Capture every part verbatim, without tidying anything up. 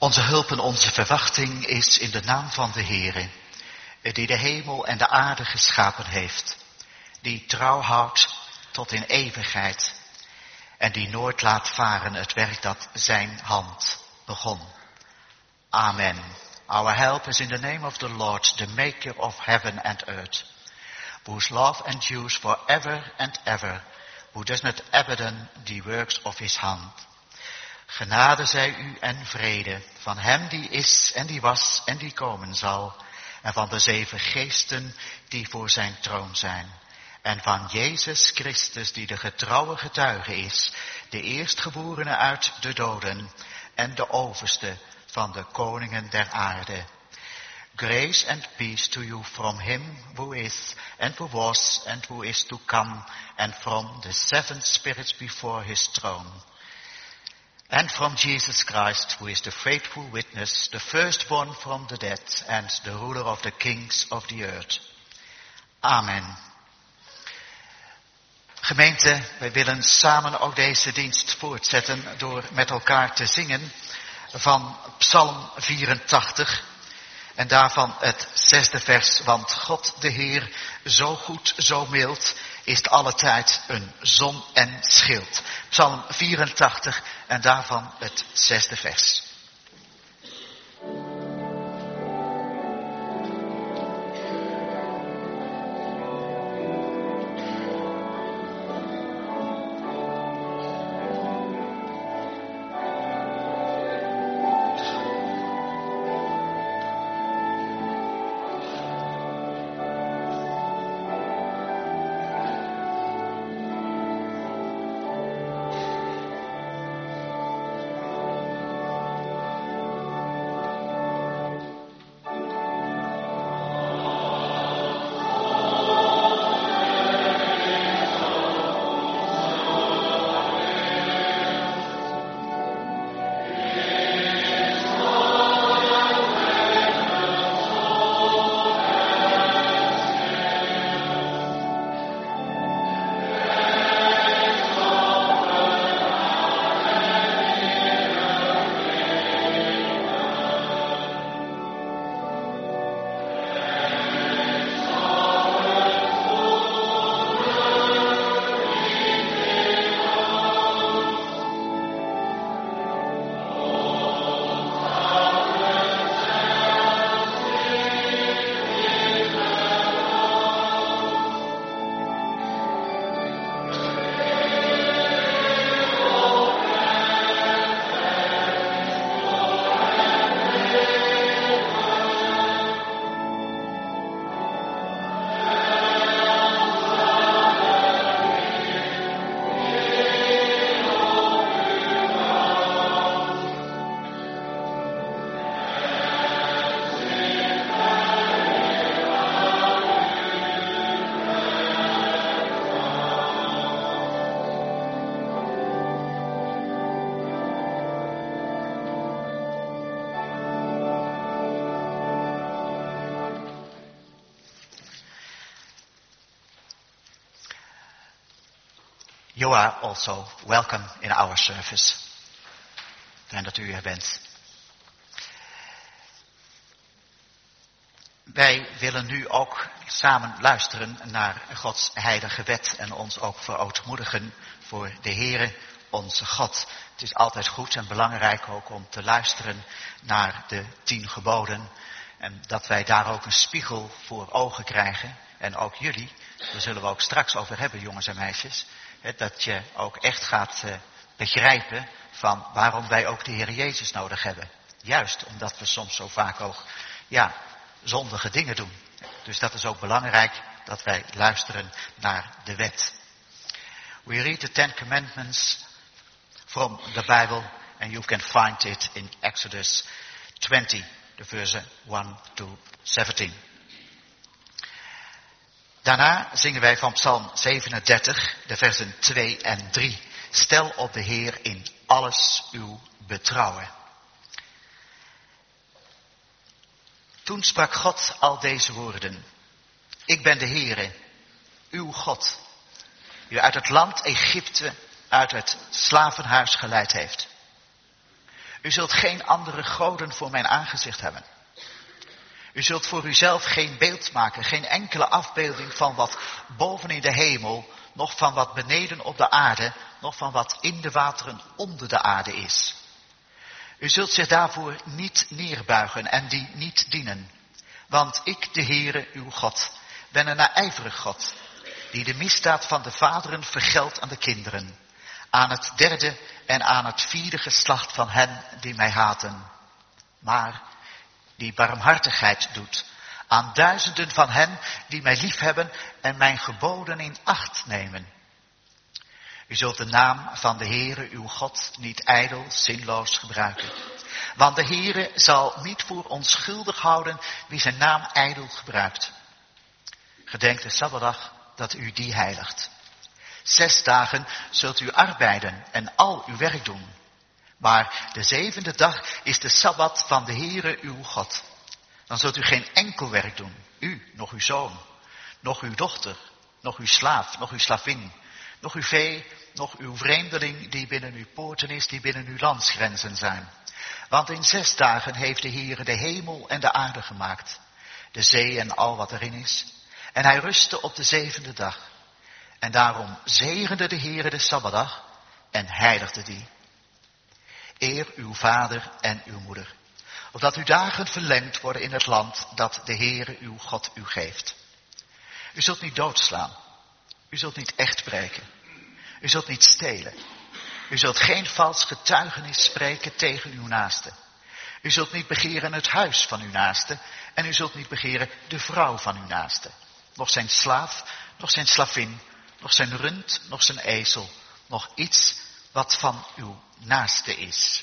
Onze hulp en onze verwachting is in de naam van de Heere, die de hemel en de aarde geschapen heeft, die trouw houdt tot in eeuwigheid en die nooit laat varen het werk dat zijn hand begon. Amen. Our help is in the name of the Lord, the maker of heaven and earth, whose love endures forever and ever, who does not abandon the works of his hand. Genade zij u en vrede van hem die is en die was en die komen zal, en van de zeven geesten die voor zijn troon zijn, en van Jezus Christus die de getrouwe getuige is, de eerstgeborene uit de doden en de overste van de koningen der aarde. Grace and peace to you from him who is and who was and who is to come, and from the seven spirits before his throne. And from Jesus Christ, who is the faithful witness, the firstborn from the dead, and the ruler of the kings of the earth. Amen. Gemeente, wij willen samen ook deze dienst voortzetten door met elkaar te zingen van Psalm vierentachtig. En daarvan het zesde vers, want God de Heer, zo goed, zo mild, is alle tijd een zon en schild. Psalm vierentachtig en daarvan het zesde vers. You are also welcome in our service. Fijn dat u er bent. Wij willen nu ook samen luisteren naar Gods heilige wet en ons ook verootmoedigen voor de Heere, onze God. Het is altijd goed en belangrijk ook om te luisteren naar de tien geboden. En dat wij daar ook een spiegel voor ogen krijgen. En ook jullie, daar zullen we ook straks over hebben, jongens en meisjes. Dat je ook echt gaat uh, begrijpen van waarom wij ook de Heer Jezus nodig hebben. Juist omdat we soms zo vaak ook ja, zondige dingen doen. Dus dat is ook belangrijk dat wij luisteren naar de wet. We read the Ten Commandments from the Bible and you can find it in Exodus twenty, the verse one to seventeen. Daarna zingen wij van Psalm zevenendertig, de versen twee en drie. Stel op de Heer in alles uw betrouwen. Toen sprak God al deze woorden. Ik ben de Heere, uw God, die u uit het land Egypte, uit het slavenhuis geleid heeft. U zult geen andere goden voor mijn aangezicht hebben. U zult voor uzelf geen beeld maken, geen enkele afbeelding van wat boven in de hemel, nog van wat beneden op de aarde, nog van wat in de wateren onder de aarde is. U zult zich daarvoor niet neerbuigen en die niet dienen. Want ik, de Heere, uw God, ben een naijverig God, die de misdaad van de vaderen vergeldt aan de kinderen, aan het derde en aan het vierde geslacht van hen die mij haten. Maar die barmhartigheid doet aan duizenden van hen die mij liefhebben en mijn geboden in acht nemen. U zult de naam van de Heere uw God niet ijdel, zinloos gebruiken. Want de Heere zal niet voor onschuldig houden wie zijn naam ijdel gebruikt. Gedenk de Sabbatdag dat u die heiligt. Zes dagen zult u arbeiden en al uw werk doen. Maar de zevende dag is de Sabbat van de Heere uw God. Dan zult u geen enkel werk doen, u, nog uw zoon, nog uw dochter, nog uw slaaf, nog uw slavin, nog uw vee, nog uw vreemdeling die binnen uw poorten is, die binnen uw landsgrenzen zijn. Want in zes dagen heeft de Heere de hemel en de aarde gemaakt, de zee en al wat erin is. En hij rustte op de zevende dag. En daarom zegende de Heere de Sabbatdag en heiligde die. Eer uw vader en uw moeder, opdat uw dagen verlengd worden in het land dat de Heere uw God u geeft. U zult niet doodslaan, u zult niet echt breken, u zult niet stelen, u zult geen vals getuigenis spreken tegen uw naaste. U zult niet begeren het huis van uw naaste en u zult niet begeren de vrouw van uw naaste. Nog zijn slaaf, nog zijn slavin, nog zijn rund, nog zijn ezel, nog iets wat van uw naaste is.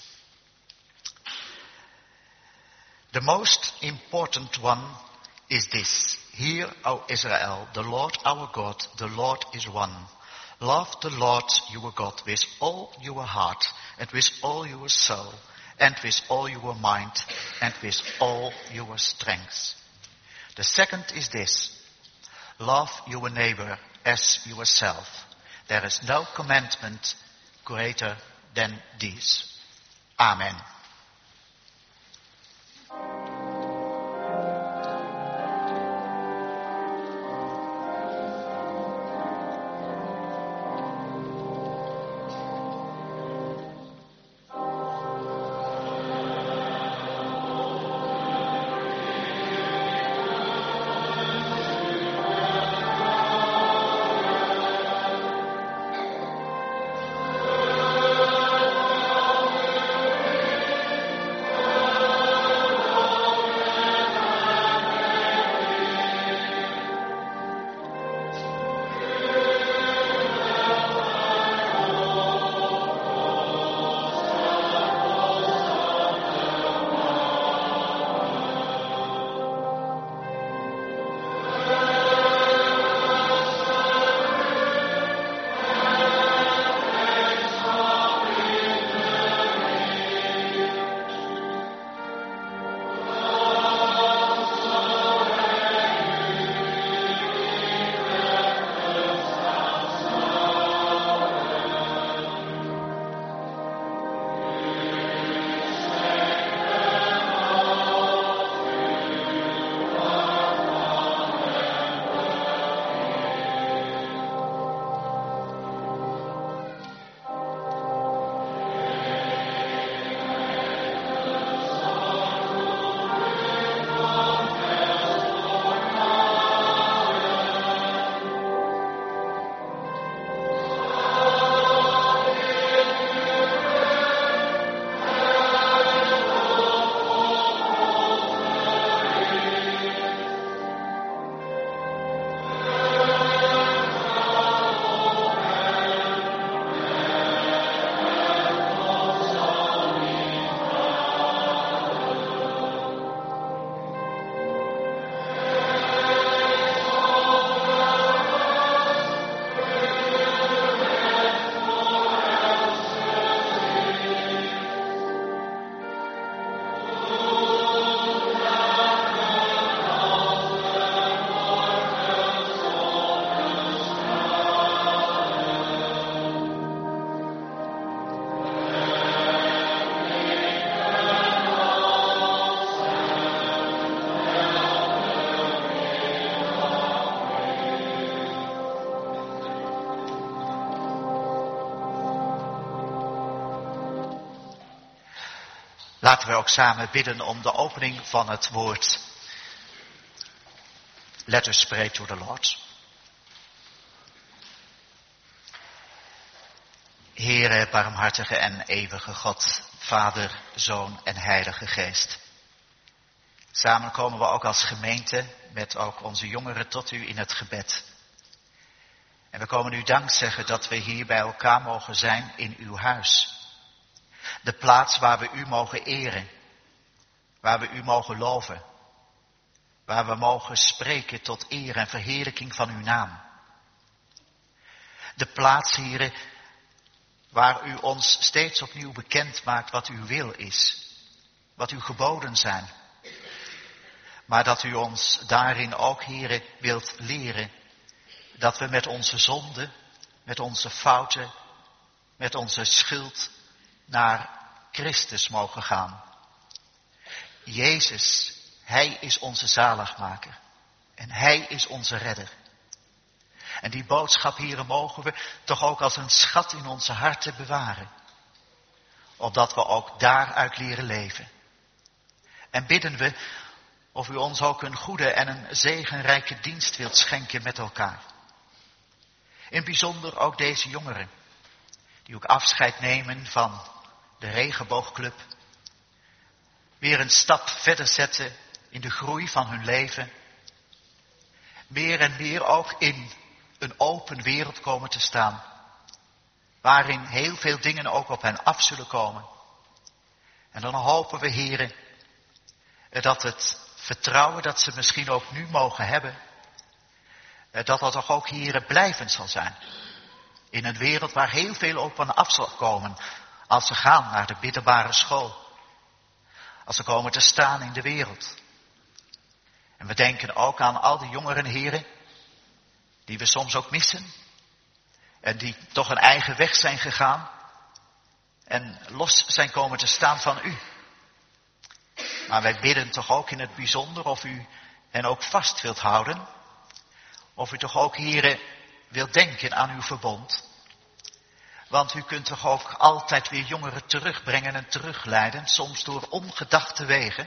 The most important one is this. Hear, O Israel, the Lord our God, the Lord is one. Love the Lord your God with all your heart, and with all your soul, and with all your mind, and with all your strength. The second is this. Love your neighbor as yourself. There is no commandment greater than these. Amen. Laten we ook samen bidden om de opening van het woord. Let us pray to the Lord. Heere, barmhartige en eeuwige God, Vader, Zoon en Heilige Geest. Samen komen we ook als gemeente met ook onze jongeren tot u in het gebed. En we komen u dank zeggen dat we hier bij elkaar mogen zijn in uw huis. De plaats waar we u mogen eren, waar we u mogen loven, waar we mogen spreken tot eer en verheerlijking van uw naam. De plaats, Heere, waar u ons steeds opnieuw bekend maakt wat uw wil is, wat uw geboden zijn. Maar dat u ons daarin ook, Heere, wilt leren dat we met onze zonden, met onze fouten, met onze schuld naar Christus mogen gaan. Jezus, Hij is onze zaligmaker en Hij is onze redder. En die boodschap, Heere, mogen we toch ook als een schat in onze harten bewaren. Opdat we ook daaruit leren leven. En bidden we of u ons ook een goede en een zegenrijke dienst wilt schenken met elkaar. In het bijzonder ook deze jongeren, die ook afscheid nemen van de regenboogclub. Weer een stap verder zetten in de groei van hun leven. Meer en meer ook in een open wereld komen te staan. Waarin heel veel dingen ook op hen af zullen komen. En dan hopen we, Heere, dat het vertrouwen dat ze misschien ook nu mogen hebben, dat dat toch ook, Heere, blijvend zal zijn. In een wereld waar heel veel op hen af zal komen als ze gaan naar de middelbare school. Als ze komen te staan in de wereld. En we denken ook aan al die jongeren, Heere, die we soms ook missen. En die toch een eigen weg zijn gegaan. En los zijn komen te staan van u. Maar wij bidden toch ook in het bijzonder of u hen ook vast wilt houden. Of u toch ook, Heere, wilt denken aan uw verbond. Want u kunt toch ook altijd weer jongeren terugbrengen en terugleiden. Soms door ongedachte wegen.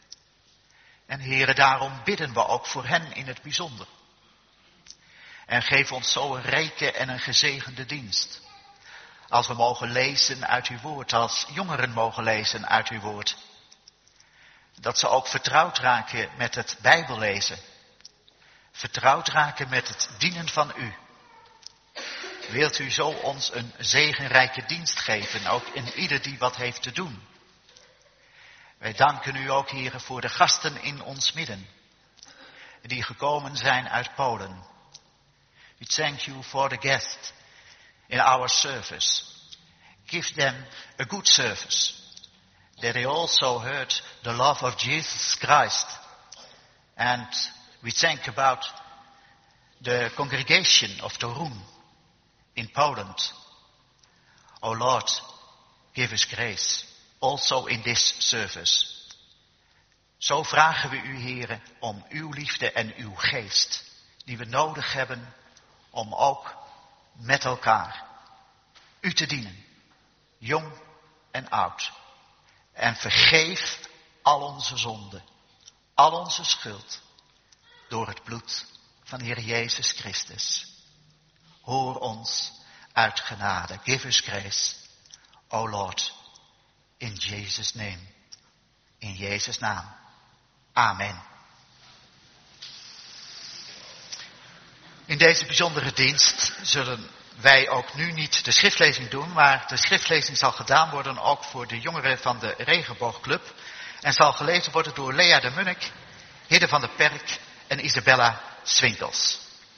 En Heere, daarom bidden we ook voor hen in het bijzonder. En geef ons zo een rijke en een gezegende dienst. Als we mogen lezen uit uw woord, als jongeren mogen lezen uit uw woord. Dat ze ook vertrouwd raken met het Bijbellezen. Vertrouwd raken met het dienen van u. Wilt u zo ons een zegenrijke dienst geven, ook in ieder die wat heeft te doen. Wij danken u ook, Heere, voor de gasten in ons midden. Die gekomen zijn uit Polen. We thank you for the guests in our service. Give them a good service. That they also heard the love of Jesus Christ. And we think about the congregation of Torun in Poland. O Lord, give us grace. Also in this service. Zo vragen we u, Heere, om uw liefde en uw geest. Die we nodig hebben om ook met elkaar u te dienen. Jong en oud. En vergeef al onze zonden. Al onze schuld. Door het bloed van de Heer Jezus Christus. Hoor ons uit genade. Give us grace. O Lord. In Jesus' name. In Jezus' naam. Amen. In deze bijzondere dienst zullen wij ook nu niet de schriftlezing doen, maar de schriftlezing zal gedaan worden ook voor de jongeren van de Regenboogclub. En zal gelezen worden door Lea de Munnik, Hidde van der Perk en Isabella Swinkels.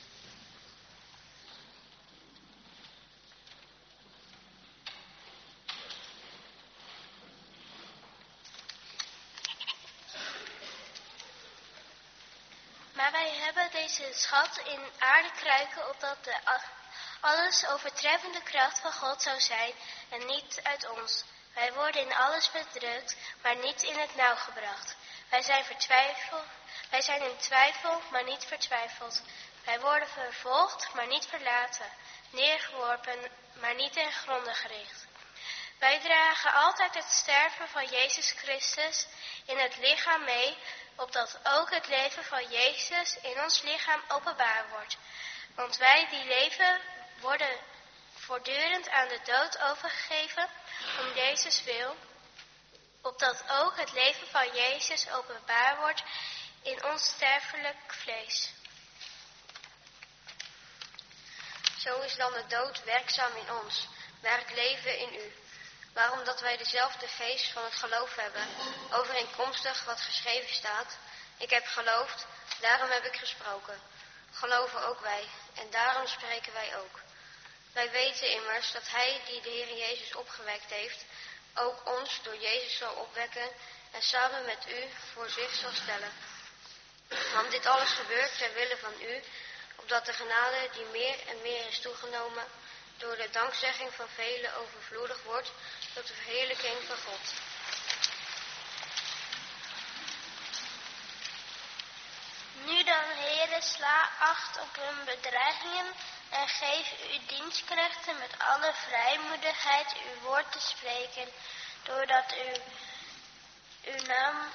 Maar wij hebben deze schat in aardekruiken, opdat de alles overtreffende kracht van God zou zijn en niet uit ons. Wij worden in alles bedrukt, maar niet in het nauw gebracht. Wij zijn vertwijfeld, wij zijn in twijfel, maar niet vertwijfeld. Wij worden vervolgd, maar niet verlaten. Neergeworpen, maar niet ten gronde gericht. Wij dragen altijd het sterven van Jezus Christus in het lichaam mee, opdat ook het leven van Jezus in ons lichaam openbaar wordt. Want wij die leven worden voortdurend aan de dood overgegeven om Jezus wil, opdat ook het leven van Jezus openbaar wordt in ons sterfelijk vlees. Zo is dan de dood werkzaam in ons, maar het leven in u. Waarom dat wij dezelfde geest van het geloof hebben, overeenkomstig wat geschreven staat. Ik heb geloofd, daarom heb ik gesproken. Geloven ook wij, en daarom spreken wij ook. Wij weten immers dat hij die de Heer Jezus opgewekt heeft, ook ons door Jezus zal opwekken en samen met u voor zich zal stellen. Want dit alles gebeurt ter wille van u, opdat de genade die meer en meer is toegenomen, door de dankzegging van velen overvloedig wordt, tot de verheerlijking van God. Nu dan, heren, sla acht op hun bedreigingen en geef uw dienstknechten met alle vrijmoedigheid uw woord te spreken, doordat u uw naam,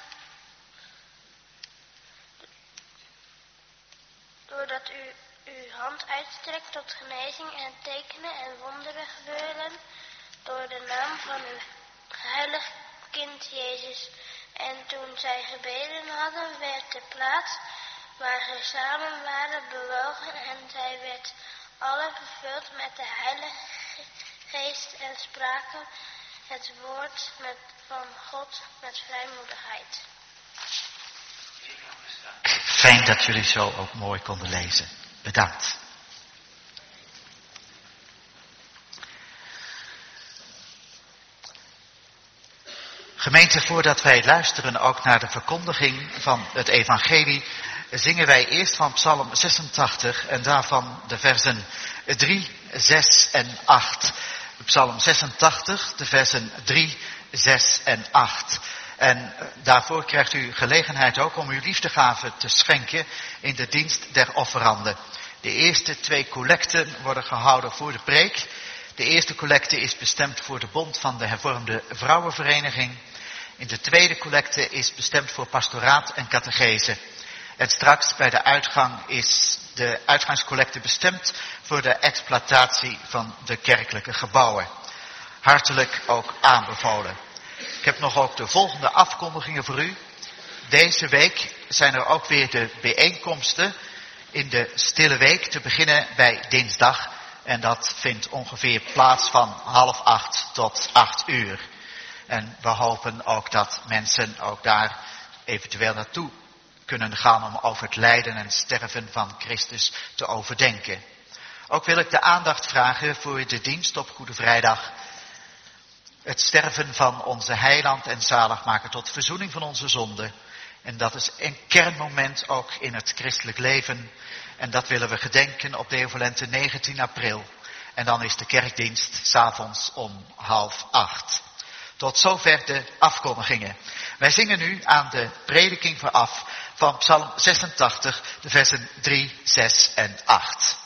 doordat u uw hand uitstrekt tot genezing en tekenen en wonderen gebeuren, door de naam van uw heilig kind Jezus. En toen zij gebeden hadden, werd de plaats waar ze samen waren bewogen en zij werd alle vervuld met de Heilige Geest en spraken het woord met, van God met vrijmoedigheid. Fijn dat jullie zo ook mooi konden lezen. Bedankt. Gemeente, voordat wij luisteren ook naar de verkondiging van het evangelie, zingen wij eerst van Psalm zesentachtig en daarvan de versen drie, zes en acht. Psalm zesentachtig, de versen drie, zes en acht. En daarvoor krijgt u gelegenheid ook om uw liefdegave te schenken in de dienst der offeranden. De eerste twee collecten worden gehouden voor de preek. De eerste collecte is bestemd voor de Bond van de Hervormde Vrouwenvereniging. In de tweede collecte is bestemd voor pastoraat en catechese. En straks bij de uitgang is de uitgangscollecte bestemd voor de exploitatie van de kerkelijke gebouwen. Hartelijk ook aanbevolen. Ik heb nog ook de volgende afkondigingen voor u. Deze week zijn er ook weer de bijeenkomsten in de stille week, te beginnen bij dinsdag. En dat vindt ongeveer plaats van half acht tot acht uur. En we hopen ook dat mensen ook daar eventueel naartoe kunnen gaan om over het lijden en sterven van Christus te overdenken. Ook wil ik de aandacht vragen voor de dienst op Goede Vrijdag. Het sterven van onze heiland en zaligmaker tot verzoening van onze zonden. En dat is een kernmoment ook in het christelijk leven. En dat willen we gedenken op de Evolente negentien april. En dan is de kerkdienst 's avonds om half acht. Tot zover de afkondigingen. Wij zingen nu aan de prediking vooraf van Psalm zesentachtig, de versen drie, zes en acht.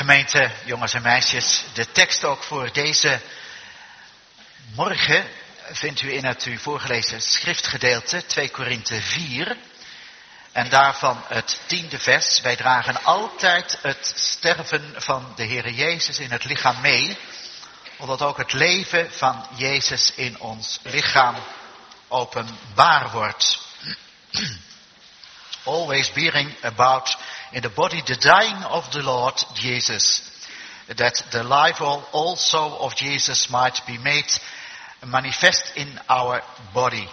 Gemeente, jongens en meisjes, de tekst ook voor deze morgen vindt u in het u voorgelezen schriftgedeelte, twee Korinthe vier. En daarvan het tiende vers. Wij dragen altijd het sterven van de Heere Jezus in het lichaam mee, omdat ook het leven van Jezus in ons lichaam openbaar wordt. Always bearing about in the body the dying of the Lord Jesus, that the life also of Jesus might be made manifest in our body.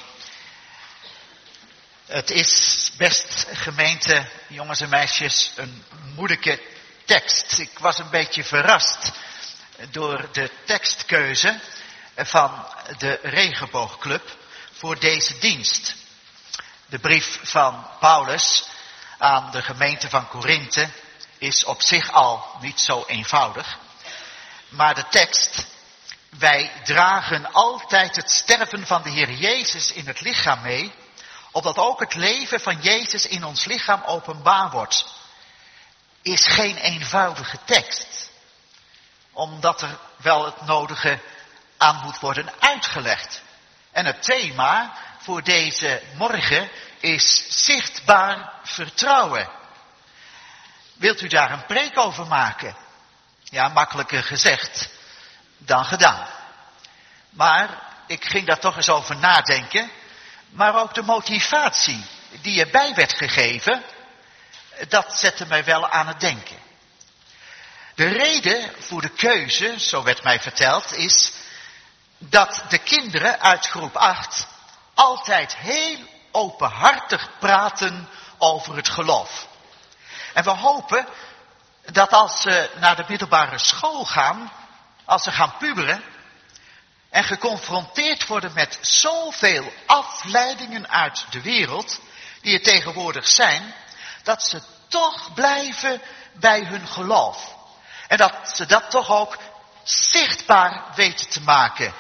Het is best, gemeente, jongens en meisjes, een moeilijke tekst. Ik was een beetje verrast door de tekstkeuze van de Regenboogclub voor deze dienst. De brief van Paulus aan de gemeente van Korinthe is op zich al niet zo eenvoudig. Maar de tekst, wij dragen altijd het sterven van de Heer Jezus in het lichaam mee, opdat ook het leven van Jezus in ons lichaam openbaar wordt, is geen eenvoudige tekst. Omdat er wel het nodige aan moet worden uitgelegd. En het thema voor deze morgen is zichtbaar vertrouwen. Wilt u daar een preek over maken? Ja, makkelijker gezegd dan gedaan. Maar ik ging daar toch eens over nadenken. Maar ook de motivatie die erbij werd gegeven, dat zette mij wel aan het denken. De reden voor de keuze, zo werd mij verteld, is dat de kinderen uit groep acht altijd heel openhartig praten over het geloof. En we hopen dat als ze naar de middelbare school gaan, als ze gaan puberen en geconfronteerd worden met zoveel afleidingen uit de wereld, die er tegenwoordig zijn, dat ze toch blijven bij hun geloof. En dat ze dat toch ook zichtbaar weten te maken.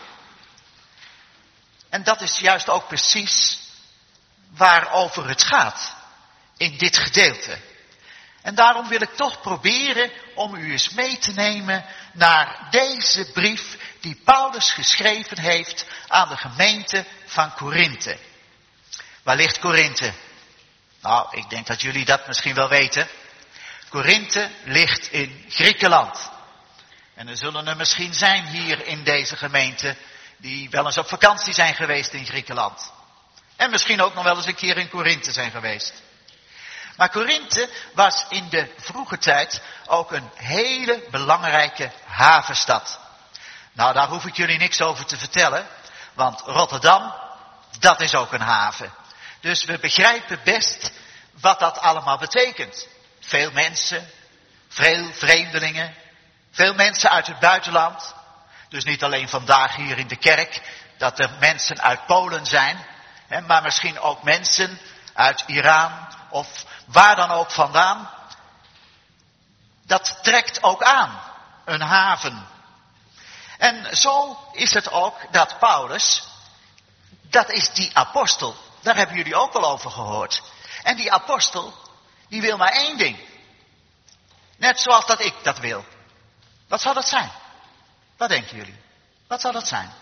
En dat is juist ook precies waarover het gaat in dit gedeelte. En daarom wil ik toch proberen om u eens mee te nemen naar deze brief die Paulus geschreven heeft aan de gemeente van Korinthe. Waar ligt Korinthe? Nou, ik denk dat jullie dat misschien wel weten. Korinthe ligt in Griekenland. En er zullen er misschien zijn hier in deze gemeente die wel eens op vakantie zijn geweest in Griekenland. En misschien ook nog wel eens een keer in Korinthe zijn geweest. Maar Korinthe was in de vroege tijd ook een hele belangrijke havenstad. Nou, daar hoef ik jullie niks over te vertellen, want Rotterdam, dat is ook een haven. Dus we begrijpen best wat dat allemaal betekent. Veel mensen, veel vreemdelingen, veel mensen uit het buitenland. Dus niet alleen vandaag hier in de kerk, dat er mensen uit Polen zijn, hè, maar misschien ook mensen uit Iran of waar dan ook vandaan. Dat trekt ook aan, een haven. En zo is het ook dat Paulus, dat is die apostel, daar hebben jullie ook al over gehoord. En die apostel, die wil maar één ding. Net zoals dat ik dat wil. Wat zou dat zijn? Wat denken jullie? Wat zou dat zijn?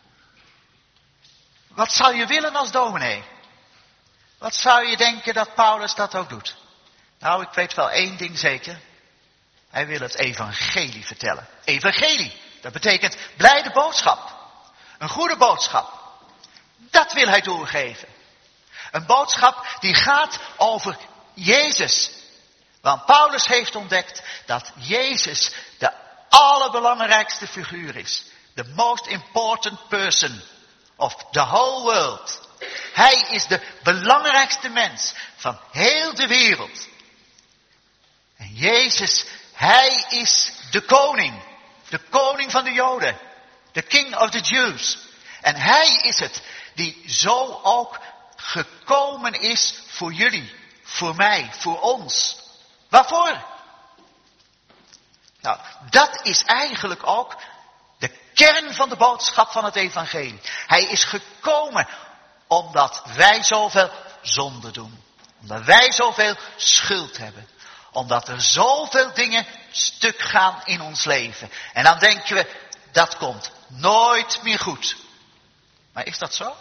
Wat zou je willen als dominee? Wat zou je denken dat Paulus dat ook doet? Nou, ik weet wel één ding zeker. Hij wil het evangelie vertellen. Evangelie, dat betekent blijde boodschap. Een goede boodschap. Dat wil hij doorgeven. Een boodschap die gaat over Jezus. Want Paulus heeft ontdekt dat Jezus de allerbelangrijkste figuur is. The most important person of the whole world. Hij is de belangrijkste mens van heel de wereld. En Jezus, hij is de koning. De koning van de Joden. The king of the Jews. En hij is het die zo ook gekomen is voor jullie, voor mij, voor ons. Waarvoor? Nou, dat is eigenlijk ook de kern van de boodschap van het evangelie. Hij is gekomen omdat wij zoveel zonde doen. Omdat wij zoveel schuld hebben. Omdat er zoveel dingen stuk gaan in ons leven. En dan denken we, dat komt nooit meer goed. Maar is dat zo?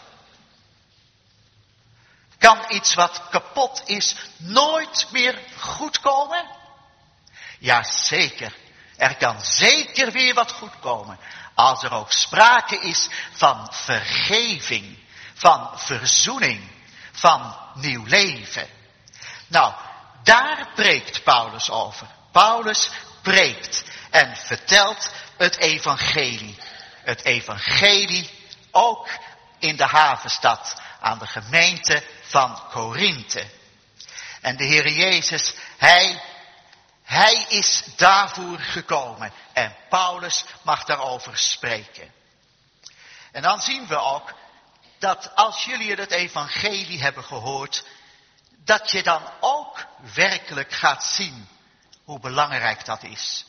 Kan iets wat kapot is nooit meer goed komen? Ja, zeker. Er kan zeker weer wat goed komen. Als er ook sprake is van vergeving, van verzoening, van nieuw leven. Nou, daar preekt Paulus over. Paulus preekt en vertelt het evangelie. Het evangelie ook in de havenstad aan de gemeente van Korinthe. En de Heer Jezus, hij, hij is daarvoor gekomen. En Paulus mag daarover spreken. En dan zien we ook dat als jullie het evangelie hebben gehoord, dat je dan ook werkelijk gaat zien hoe belangrijk dat is.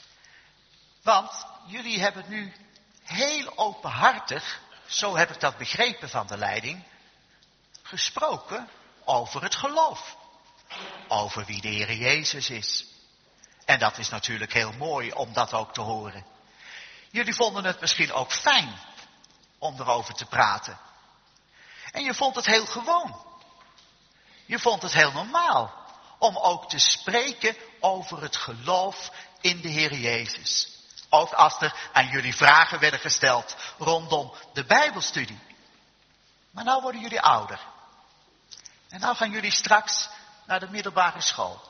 Want jullie hebben nu heel openhartig, zo heb ik dat begrepen van de leiding, gesproken over het geloof. Over wie de Heer Jezus is. En dat is natuurlijk heel mooi om dat ook te horen. Jullie vonden het misschien ook fijn om erover te praten. En je vond het heel gewoon. Je vond het heel normaal om ook te spreken over het geloof in de Heer Jezus. Ook als er aan jullie vragen werden gesteld rondom de Bijbelstudie. Maar nou worden jullie ouder. En nou gaan jullie straks naar de middelbare school.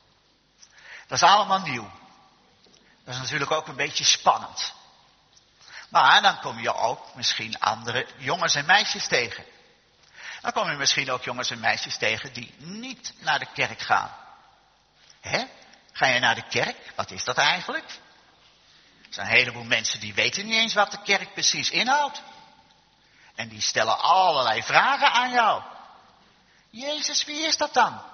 Dat is allemaal nieuw. Dat is natuurlijk ook een beetje spannend. Maar dan kom je ook misschien andere jongens en meisjes tegen. Dan kom je misschien ook jongens en meisjes tegen die niet naar de kerk gaan. Hè? Ga je naar de kerk? Wat is dat eigenlijk? Er zijn een heleboel mensen die weten niet eens wat de kerk precies inhoudt. En die stellen allerlei vragen aan jou. Jezus, wie is dat dan?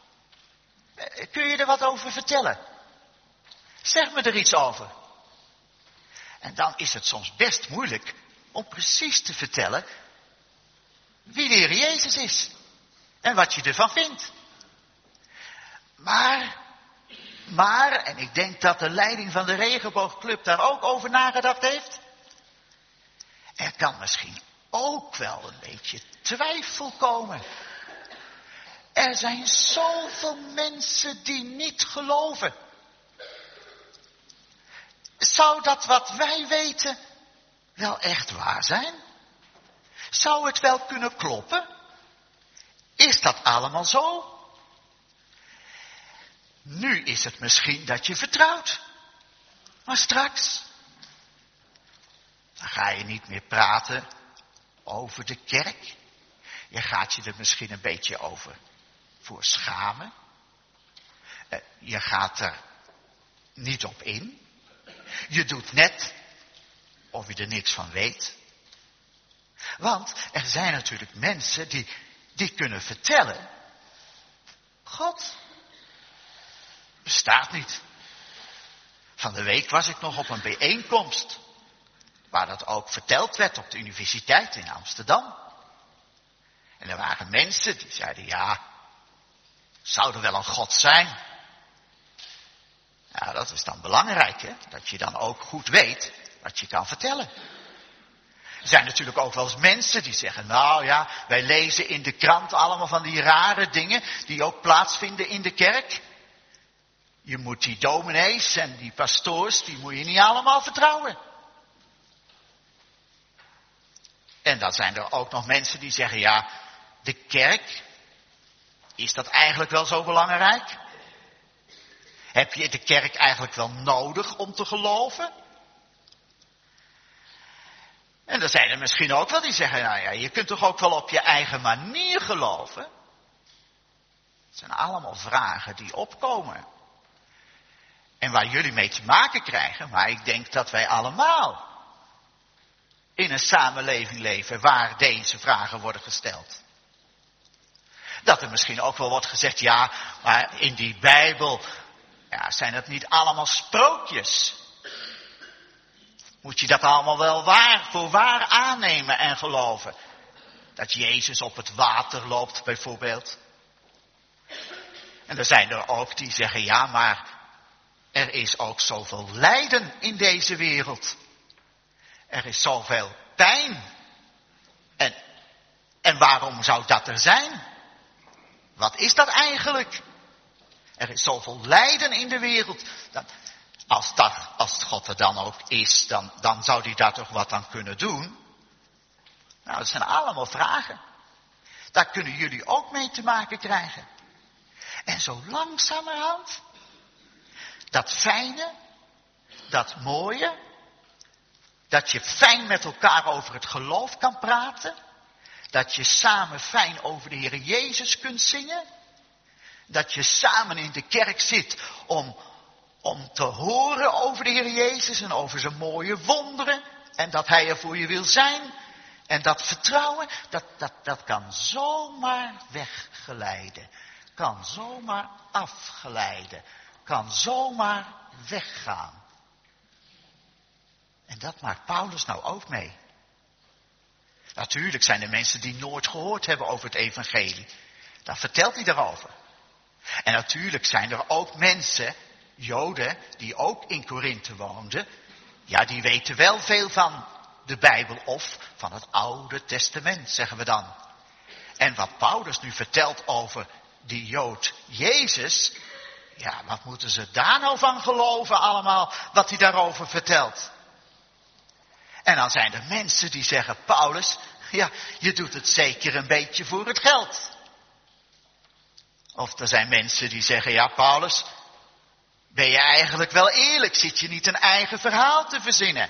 Kun je er wat over vertellen? Zeg me er iets over. En dan is het soms best moeilijk om precies te vertellen wie de Heer Jezus is. En wat je ervan vindt. Maar, maar, en ik denk dat de leiding van de Regenboogclub daar ook over nagedacht heeft. Er kan misschien ook wel een beetje twijfel komen. Er zijn zoveel mensen die niet geloven. Zou dat wat wij weten wel echt waar zijn? Zou het wel kunnen kloppen? Is dat allemaal zo? Nu is het misschien dat je vertrouwt. Maar straks, dan ga je niet meer praten over de kerk. Je gaat je er misschien een beetje over voor schamen. Je gaat er niet op in. Je doet net of je er niks van weet. Want er zijn natuurlijk mensen die, die kunnen vertellen, God bestaat niet. Van de week was ik nog op een bijeenkomst, waar dat ook verteld werd op de universiteit in Amsterdam. En er waren mensen die zeiden, ja, zou er wel een God zijn? Ja, dat is dan belangrijk, hè? Dat je dan ook goed weet wat je kan vertellen. Er zijn natuurlijk ook wel eens mensen die zeggen, nou ja, wij lezen in de krant allemaal van die rare dingen die ook plaatsvinden in de kerk. Je moet die dominees en die pastoors, die moet je niet allemaal vertrouwen. En dan zijn er ook nog mensen die zeggen, ja, de kerk, is dat eigenlijk wel zo belangrijk? Heb je de kerk eigenlijk wel nodig om te geloven? En er zijn er misschien ook wel die zeggen, nou ja, je kunt toch ook wel op je eigen manier geloven? Het zijn allemaal vragen die opkomen. En waar jullie mee te maken krijgen, maar ik denk dat wij allemaal in een samenleving leven waar deze vragen worden gesteld. Dat er misschien ook wel wordt gezegd, ja, maar in die Bijbel, ja, zijn het niet allemaal sprookjes? Moet je dat allemaal wel waar, voor waar aannemen en geloven? Dat Jezus op het water loopt bijvoorbeeld. En er zijn er ook die zeggen, ja, maar er is ook zoveel lijden in deze wereld. Er is zoveel pijn. En, en waarom zou dat er zijn? Wat is dat eigenlijk? Er is zoveel lijden in de wereld. Dat, als, dat, als God er dan ook is, dan, dan zou hij daar toch wat aan kunnen doen? Nou, dat zijn allemaal vragen. Daar kunnen jullie ook mee te maken krijgen. En zo langzamerhand, dat fijne, dat mooie, dat je fijn met elkaar over het geloof kan praten, dat je samen fijn over de Heer Jezus kunt zingen, dat je samen in de kerk zit om, om te horen over de Heer Jezus en over zijn mooie wonderen en dat Hij er voor je wil zijn. En dat vertrouwen, dat, dat, dat kan zomaar weggeleiden. Kan zomaar afgeleiden. Kan zomaar weggaan. En dat maakt Paulus nou ook mee. Natuurlijk zijn er mensen die nooit gehoord hebben over het evangelie. Dan vertelt hij daarover. En natuurlijk zijn er ook mensen, Joden, die ook in Korinthe woonden. Ja, die weten wel veel van de Bijbel of van het Oude Testament, zeggen we dan. En wat Paulus nu vertelt over die Jood Jezus, ja, wat moeten ze daar nou van geloven allemaal, wat hij daarover vertelt? En dan zijn er mensen die zeggen, Paulus, ja, je doet het zeker een beetje voor het geld. Of er zijn mensen die zeggen, ja, Paulus, ben je eigenlijk wel eerlijk? Zit je niet een eigen verhaal te verzinnen?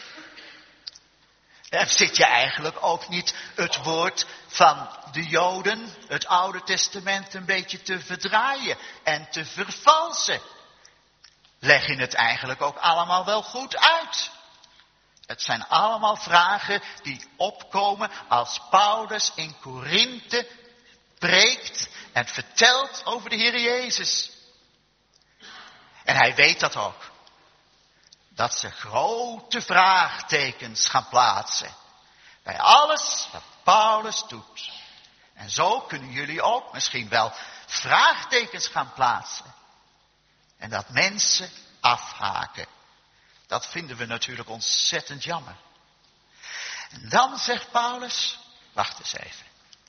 En zit je eigenlijk ook niet het woord van de Joden, het Oude Testament, een beetje te verdraaien en te vervalsen? Leg je het eigenlijk ook allemaal wel goed uit? Het zijn allemaal vragen die opkomen als Paulus in Korinthe preekt en vertelt over de Heer Jezus. En hij weet dat ook. Dat ze grote vraagtekens gaan plaatsen. Bij alles wat Paulus doet. En zo kunnen jullie ook misschien wel vraagtekens gaan plaatsen. En dat mensen afhaken. Dat vinden we natuurlijk ontzettend jammer. En dan zegt Paulus, wacht eens even.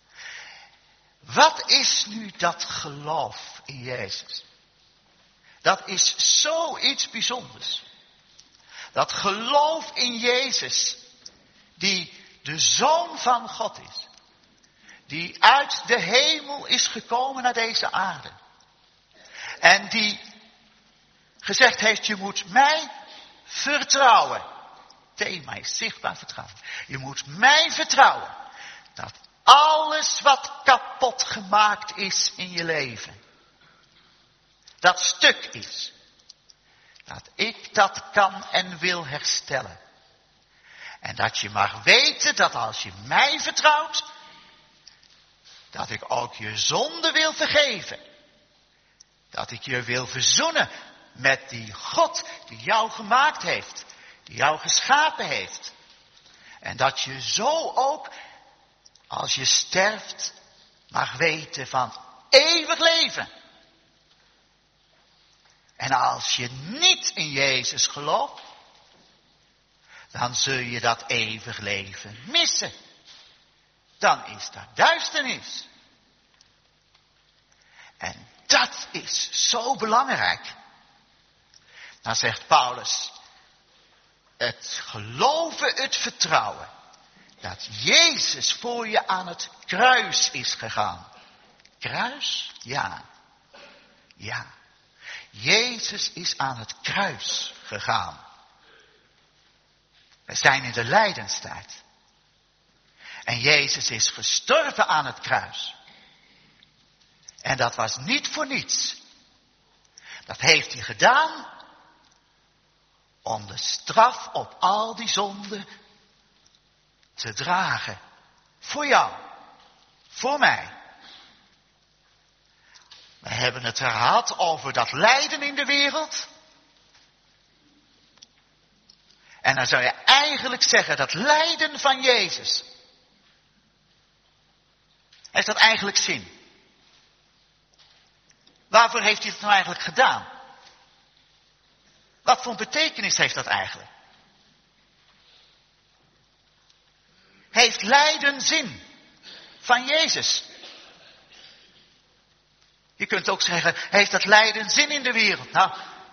Wat is nu dat geloof in Jezus? Dat is zoiets bijzonders. Dat geloof in Jezus, die de Zoon van God is. Die uit de hemel is gekomen naar deze aarde. En die gezegd heeft, je moet mij vertrouwen. Thema is zichtbaar vertrouwen. Je moet mij vertrouwen. Dat alles wat kapot gemaakt is in je leven. Dat stuk is. Dat ik dat kan en wil herstellen. En dat je mag weten dat als je mij vertrouwt, dat ik ook je zonde wil vergeven. Dat ik je wil verzoenen met die God die jou gemaakt heeft. Die jou geschapen heeft. En dat je zo ook, als je sterft, mag weten van eeuwig leven. En als je niet in Jezus gelooft, dan zul je dat eeuwig leven missen. Dan is daar duisternis. En dat is zo belangrijk. Dan zegt Paulus, het geloven, het vertrouwen, dat Jezus voor je aan het kruis is gegaan. Kruis? Ja. Ja. Jezus is aan het kruis gegaan. We zijn in de lijdenstijd. En Jezus is gestorven aan het kruis. En dat was niet voor niets. Dat heeft hij gedaan om de straf op al die zonden te dragen. Voor jou. Voor mij. We hebben het gehad over dat lijden in de wereld. En dan zou je eigenlijk zeggen, dat lijden van Jezus. Heeft dat eigenlijk zin? Waarvoor heeft hij het nou eigenlijk gedaan? Wat voor betekenis heeft dat eigenlijk? Heeft lijden zin van Jezus? Je kunt ook zeggen, heeft dat lijden zin in de wereld? Nou,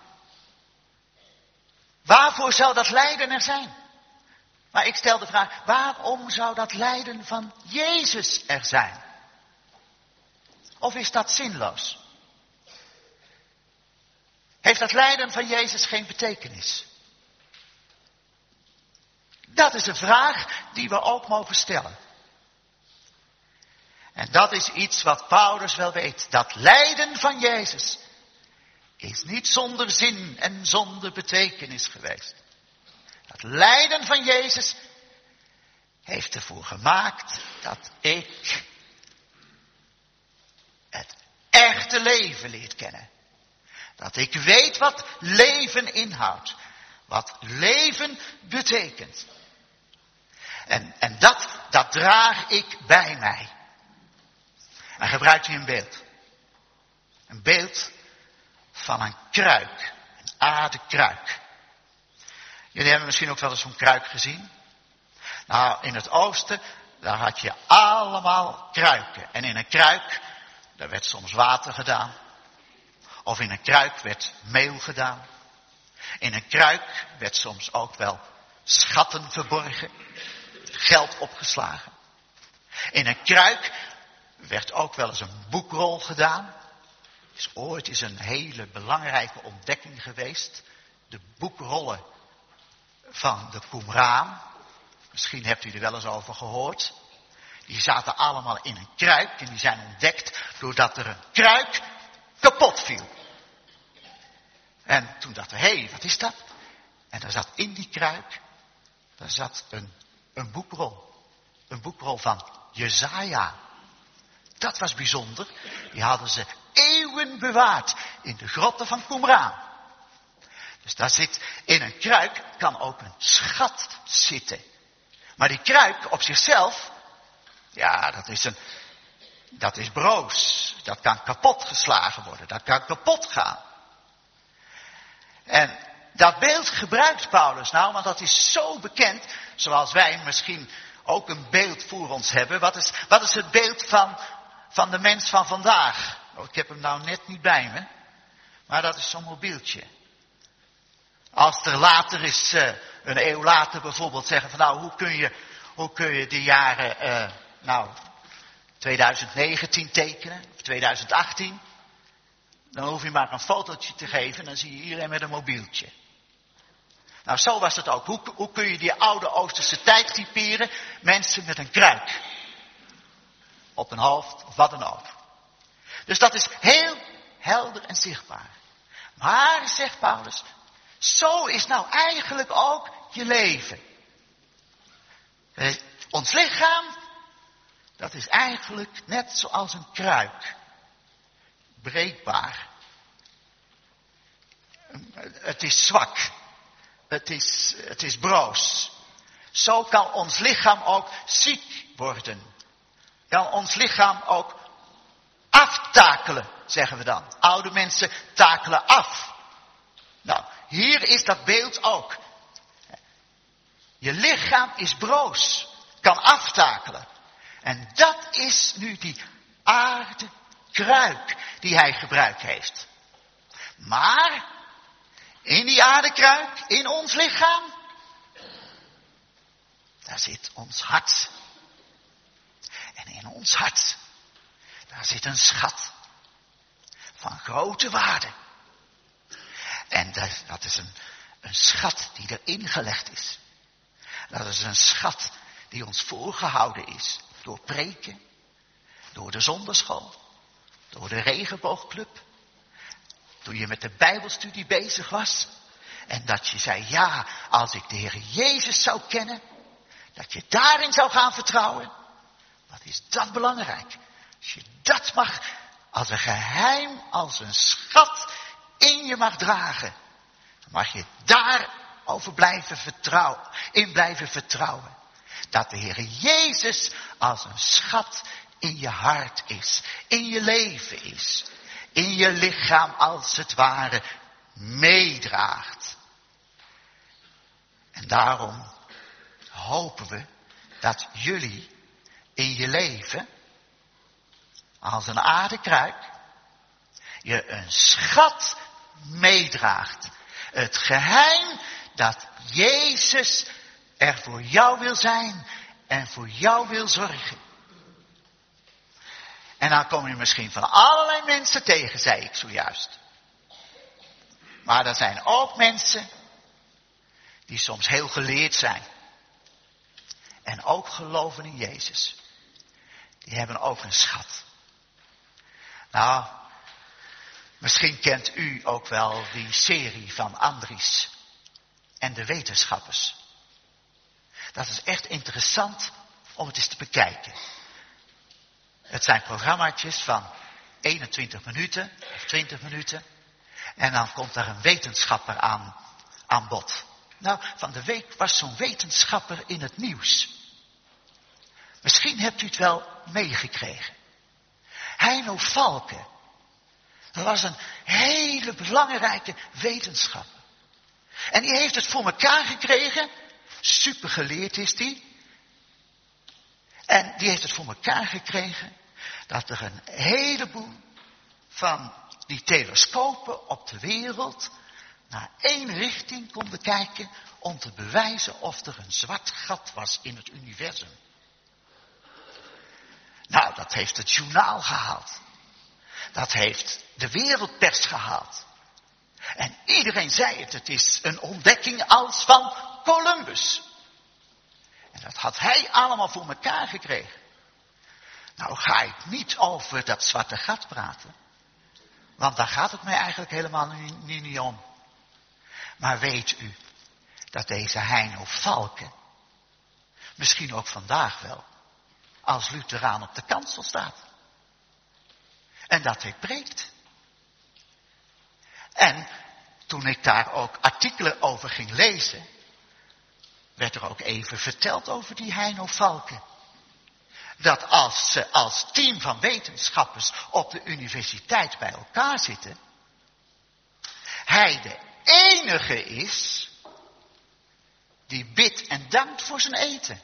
waarvoor zou dat lijden er zijn? Maar ik stel de vraag, waarom zou dat lijden van Jezus er zijn? Of is dat zinloos? Heeft dat lijden van Jezus geen betekenis? Dat is een vraag die we ook mogen stellen. En dat is iets wat Paulus wel weet. Dat lijden van Jezus is niet zonder zin en zonder betekenis geweest. Dat lijden van Jezus heeft ervoor gemaakt dat ik het echte leven leer kennen. Dat ik weet wat leven inhoudt. Wat leven betekent. En, en dat, dat draag ik bij mij. En gebruikt hij een beeld. Een beeld van een kruik. Een aardekruik. Jullie hebben misschien ook wel eens zo'n kruik gezien. Nou, in het oosten, daar had je allemaal kruiken. En in een kruik, daar werd soms water gedaan. Of in een kruik werd meel gedaan. In een kruik werd soms ook wel schatten verborgen. Geld opgeslagen. In een kruik werd ook wel eens een boekrol gedaan. Dus ooit is een hele belangrijke ontdekking geweest. De boekrollen van de Qumran. Misschien hebt u er wel eens over gehoord. Die zaten allemaal in een kruik en die zijn ontdekt doordat er een kruik kapot viel. En toen dachten we, hé, hey, wat is dat? En daar zat in die kruik, daar zat een, een boekrol. Een boekrol van Jesaja. Dat was bijzonder. Die hadden ze eeuwen bewaard in de grotten van Qumran. Dus daar zit, in een kruik kan ook een schat zitten. Maar die kruik op zichzelf, ja, dat is een, dat is broos. Dat kan kapot geslagen worden. Dat kan kapot gaan. En dat beeld gebruikt Paulus nou, want dat is zo bekend, zoals wij misschien ook een beeld voor ons hebben. Wat is, wat is het beeld van, van de mens van vandaag? Oh, ik heb hem nou net niet bij me, maar dat is zo'n mobieltje. Als er later is, uh, een eeuw later bijvoorbeeld zeggen van nou, hoe kun je, hoe kun je de jaren, uh, nou, twintig negentien tekenen, of twintig achttien. Dan hoef je maar een fotootje te geven en dan zie je iedereen met een mobieltje. Nou, zo was het ook. Hoe, hoe kun je die oude Oosterse tijd typeren? Mensen met een kruik. Op hun hoofd of wat dan ook. Dus dat is heel helder en zichtbaar. Maar, zegt Paulus, zo is nou eigenlijk ook je leven. Ons lichaam, dat is eigenlijk net zoals een kruik. Breekbaar. Het is zwak. Het is, het is broos. Zo kan ons lichaam ook ziek worden. Kan ons lichaam ook aftakelen, zeggen we dan. Oude mensen takelen af. Nou, hier is dat beeld ook. Je lichaam is broos. Kan aftakelen. En dat is nu die aarde kruik die hij gebruikt heeft. Maar in die aardekruik, in ons lichaam, daar zit ons hart. En in ons hart, daar zit een schat van grote waarde. En dat, dat is een, een schat die erin gelegd is. Dat is een schat die ons voorgehouden is door preken, door de zonderschool. Door de regenboogclub. Toen je met de bijbelstudie bezig was. En dat je zei, ja, als ik de Heer Jezus zou kennen. Dat je daarin zou gaan vertrouwen. Wat is dat belangrijk. Als je dat mag, als een geheim, als een schat in je mag dragen. Dan mag je daarover blijven vertrouwen. In blijven vertrouwen. Dat de Heer Jezus als een schat in je hart is. In je leven is. in je lichaam als het ware meedraagt. En daarom hopen we dat jullie in je leven als een aardekruik je een schat meedraagt. Het geheim dat Jezus er voor jou wil zijn en voor jou wil zorgen. En dan kom je misschien van allerlei mensen tegen, zei ik zojuist. Maar er zijn ook mensen die soms heel geleerd zijn. En ook geloven in Jezus. Die hebben ook een schat. Nou, misschien kent u ook wel die serie van Andries en de wetenschappers. Dat is echt interessant om het eens te bekijken. Het zijn programmaatjes van eenentwintig minuten of twintig minuten. En dan komt daar een wetenschapper aan, aan bod. Nou, van de week was zo'n wetenschapper in het nieuws. Misschien hebt u het wel meegekregen. Heino Falke. Dat was een hele belangrijke wetenschapper. En die heeft het voor elkaar gekregen. Supergeleerd is die. En die heeft het voor elkaar gekregen. Dat er een heleboel van die telescopen op de wereld naar één richting konden kijken om te bewijzen of er een zwart gat was in het universum. Nou, dat heeft het journaal gehaald. Dat heeft de wereldpers gehaald. En iedereen zei het, het is een ontdekking als van Columbus. En dat had hij allemaal voor elkaar gekregen. Nou ga ik niet over dat zwarte gat praten. Want daar gaat het mij eigenlijk helemaal niet, niet, niet om. Maar weet u dat deze Heino Falke misschien ook vandaag wel als Lutheraan op de kansel staat. En dat hij preekt. En toen ik daar ook artikelen over ging lezen, werd er ook even verteld over die Heino Falke. Dat als ze als team van wetenschappers op de universiteit bij elkaar zitten, hij de enige is die bidt en dankt voor zijn eten.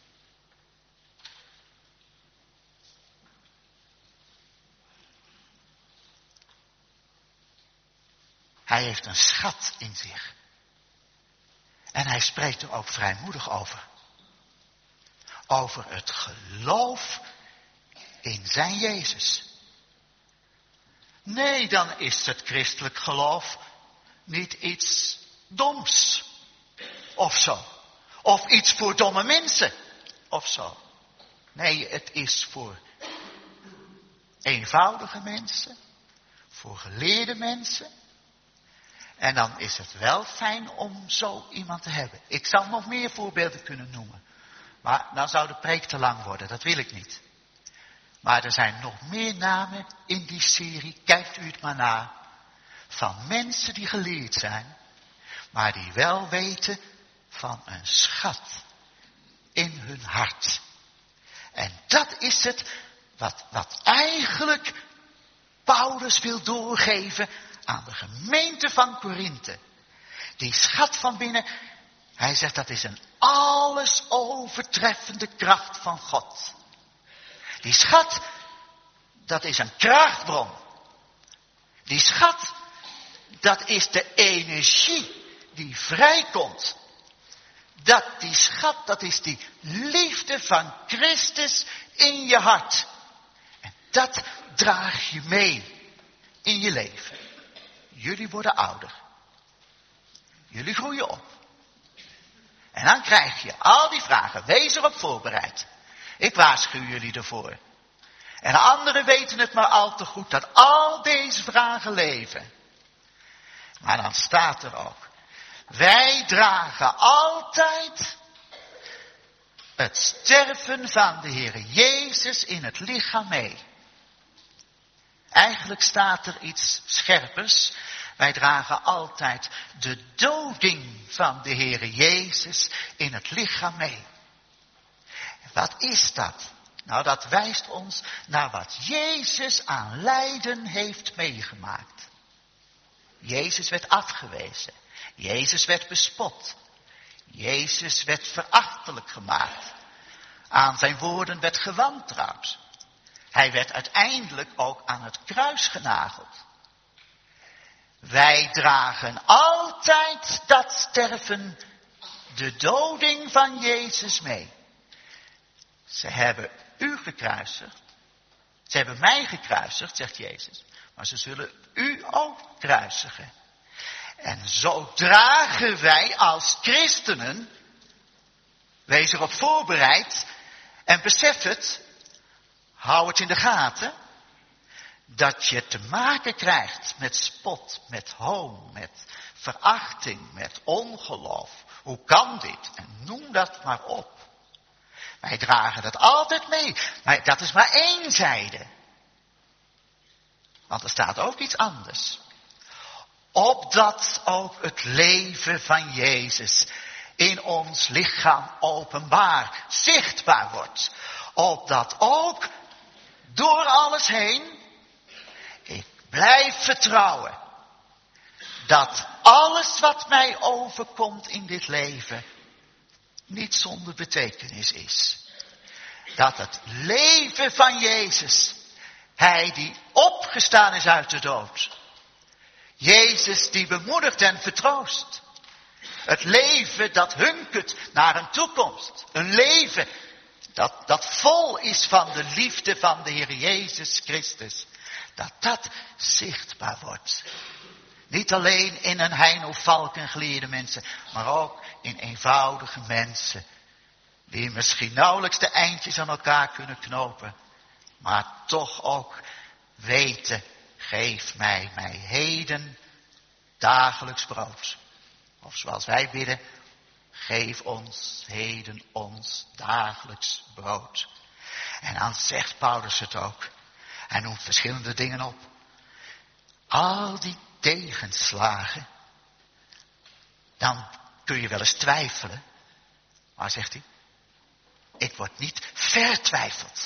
Hij heeft een schat in zich. En hij spreekt er ook vrijmoedig over. Over het geloof in zijn Jezus. Nee, dan is het christelijk geloof niet iets doms. Of zo. Of iets voor domme mensen. Of zo. Nee, het is voor eenvoudige mensen. Voor geleerde mensen. En dan is het wel fijn om zo iemand te hebben. Ik zou nog meer voorbeelden kunnen noemen. Maar dan zou de preek te lang worden. Dat wil ik niet. Maar er zijn nog meer namen in die serie. Kijkt u het maar na. Van mensen die geleerd zijn. Maar die wel weten van een schat in hun hart. En dat is het wat, wat eigenlijk Paulus wil doorgeven aan de gemeente van Korinthe. Die schat van binnen, hij zegt dat is een alles overtreffende kracht van God. Die schat, dat is een krachtbron. Die schat, dat is de energie die vrijkomt. Dat die schat, dat is die liefde van Christus in je hart. En dat draag je mee in je leven. Jullie worden ouder. Jullie groeien op. En dan krijg je al die vragen. Wees erop voorbereid. Ik waarschuw jullie ervoor. En anderen weten het maar al te goed dat al deze vragen leven. Maar dan staat er ook. Wij dragen altijd het sterven van de Heer Jezus in het lichaam mee. Eigenlijk staat er iets scherpers. Wij dragen altijd de doding van de Heer Jezus in het lichaam mee. Wat is dat? Nou, dat wijst ons naar wat Jezus aan lijden heeft meegemaakt. Jezus werd afgewezen. Jezus werd bespot. Jezus werd verachtelijk gemaakt. Aan zijn woorden werd gewantrouwd. Hij werd uiteindelijk ook aan het kruis genageld. Wij dragen altijd dat sterven, de doding van Jezus mee. Ze hebben u gekruisigd. Ze hebben mij gekruisigd, zegt Jezus. Maar ze zullen u ook kruisigen. En zo dragen wij als christenen, wees erop voorbereid en besef het, hou het in de gaten, dat je te maken krijgt met spot, met hoon, met verachting, met ongeloof. Hoe kan dit? En noem dat maar op. Wij dragen dat altijd mee, maar dat is maar één zijde. Want er staat ook iets anders. Opdat ook het leven van Jezus in ons lichaam openbaar, zichtbaar wordt. Opdat ook door alles heen ik blijf vertrouwen dat alles wat mij overkomt in dit leven niet zonder betekenis is. Dat het leven van Jezus, Hij die opgestaan is uit de dood. Jezus die bemoedigt en vertroost. Het leven dat hunkert naar een toekomst. Een leven dat, dat vol is van de liefde van de Heer Jezus Christus. Dat dat zichtbaar wordt. Niet alleen in een Heino Valken geleerde mensen, maar ook in eenvoudige mensen. Die misschien nauwelijks de eindjes aan elkaar kunnen knopen. Maar toch ook weten, geef mij mij heden dagelijks brood. Of zoals wij bidden, geef ons heden ons dagelijks brood. En dan zegt Paulus het ook. Hij noemt verschillende dingen op. Al die tegenslagen. Dan kun je wel eens twijfelen. Maar zegt hij, ik word niet vertwijfeld.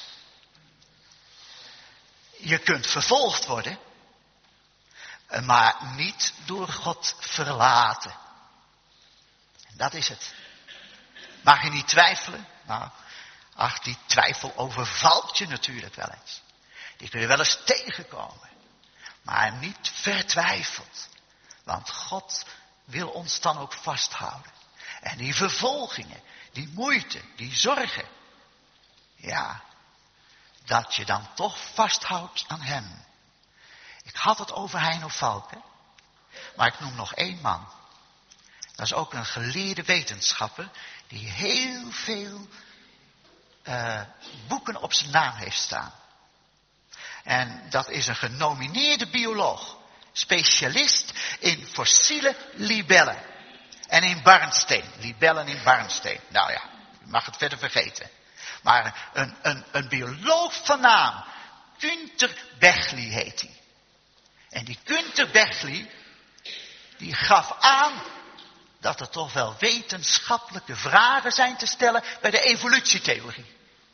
Je kunt vervolgd worden, maar niet door God verlaten. En dat is het. Mag je niet twijfelen? Nou, ach, die twijfel overvalt je natuurlijk wel eens. Die kun je wel eens tegenkomen. Maar niet vertwijfeld. Want God wil ons dan ook vasthouden. En die vervolgingen, die moeite, die zorgen. Ja, dat je dan toch vasthoudt aan hem. Ik had het over Heino Valken. Maar ik noem nog één man. Dat is ook een geleerde wetenschapper. Die heel veel uh, boeken op zijn naam heeft staan. En dat is een genomineerde bioloog. Specialist in fossiele libellen. En in barnsteen. Libellen in barnsteen. Nou ja, je mag het verder vergeten. Maar een, een, een bioloog van naam. Günter Begli heet hij. En die Günter Begli, die gaf aan dat er toch wel wetenschappelijke vragen zijn te stellen bij de evolutietheorie.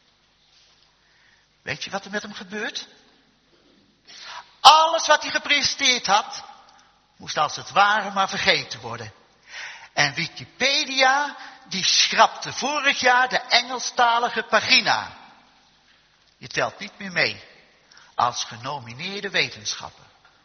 Weet je wat er met hem gebeurt? Alles wat hij gepresteerd had, moest als het ware maar vergeten worden. En Wikipedia, die schrapte vorig jaar de Engelstalige pagina. Je telt niet meer mee als genomineerde wetenschapper.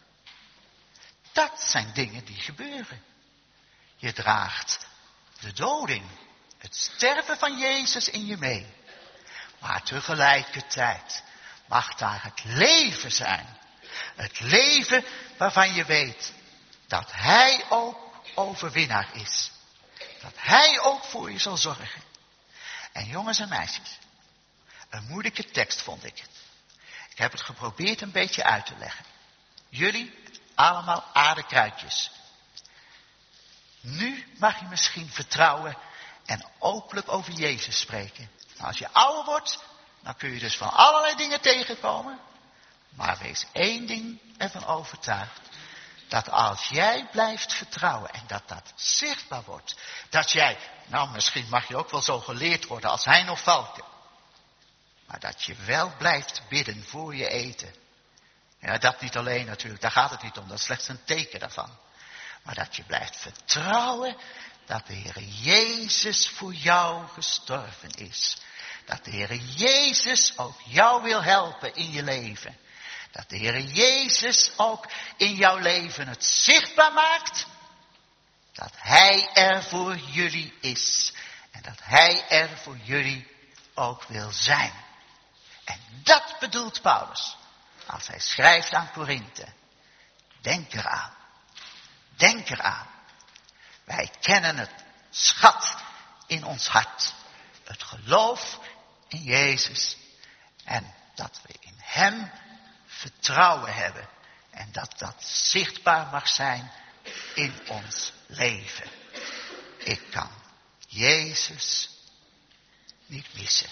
Dat zijn dingen die gebeuren. Je draagt de doding, het sterven van Jezus in je mee. Maar tegelijkertijd mag daar het leven zijn. Het leven waarvan je weet dat Hij ook overwinnaar is. Dat Hij ook voor je zal zorgen. En jongens en meisjes, een moeilijke tekst vond ik. Ik heb het geprobeerd een beetje uit te leggen. Jullie allemaal aardekruidjes. Nu mag je misschien vertrouwen en openlijk over Jezus spreken. Nou, als je ouder wordt, dan kun je dus van allerlei dingen tegenkomen. Maar wees één ding ervan overtuigd. Dat als jij blijft vertrouwen en dat dat zichtbaar wordt. Dat jij, nou misschien mag je ook wel zo geleerd worden als Heino Valken. dat je wel blijft bidden voor je eten. Ja, dat niet alleen natuurlijk, daar gaat het niet om, dat is slechts een teken daarvan. Maar dat je blijft vertrouwen dat de Heer Jezus voor jou gestorven is. Dat de Heer Jezus ook jou wil helpen in je leven. Dat de Heer Jezus ook in jouw leven het zichtbaar maakt. Dat Hij er voor jullie is. En dat Hij er voor jullie ook wil zijn. En dat bedoelt Paulus. Als hij schrijft aan Korinthe. Denk eraan. Denk eraan. Wij kennen het schat in ons hart. Het geloof in Jezus. En dat we in Hem vertrouwen hebben. En dat dat zichtbaar mag zijn in ons leven. Ik kan Jezus niet missen.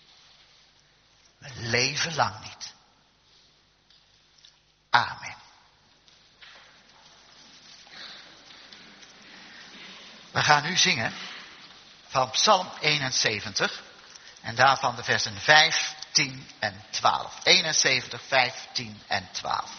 Mijn leven lang niet. Amen. We gaan nu zingen van Psalm eenenzeventig. En daarvan de versen vijf, tien en twaalf. eenenzeventig, vijf, tien en twaalf.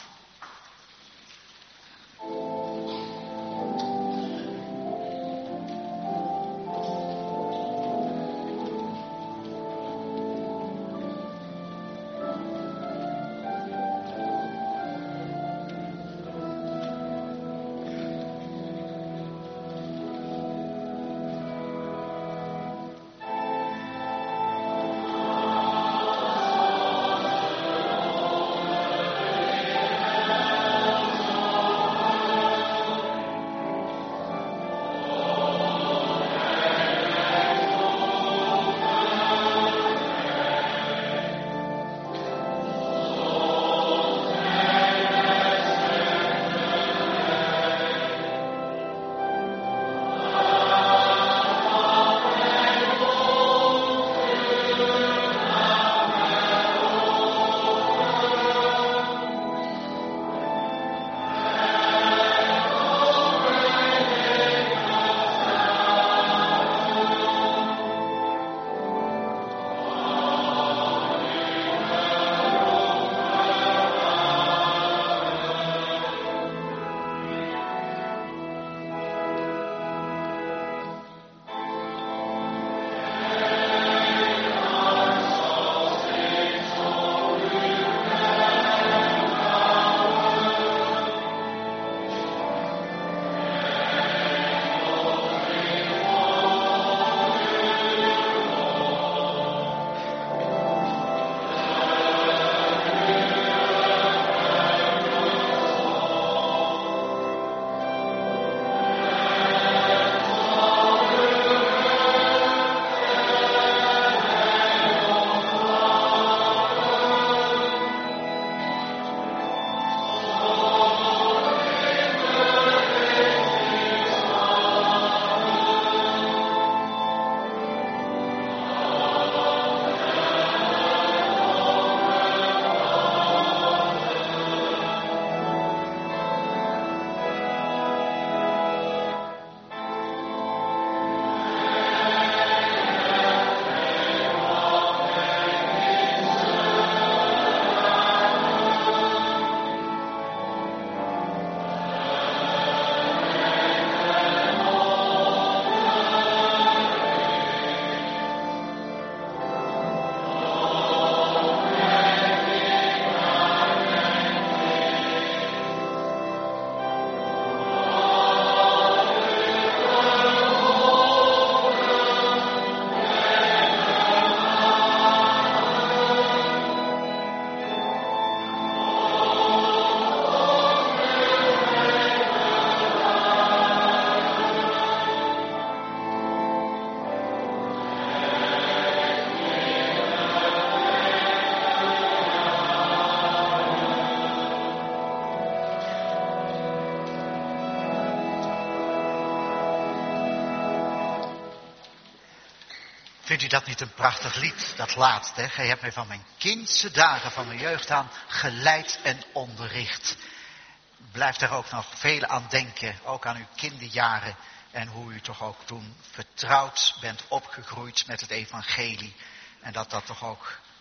Vindt u dat niet een prachtig lied, dat laatste? Gij hebt mij van mijn kindse dagen, van mijn jeugd aan, geleid en onderricht. Blijf daar ook nog veel aan denken, ook aan uw kinderjaren. En hoe u toch ook toen vertrouwd bent opgegroeid met het evangelie. En dat dat toch ook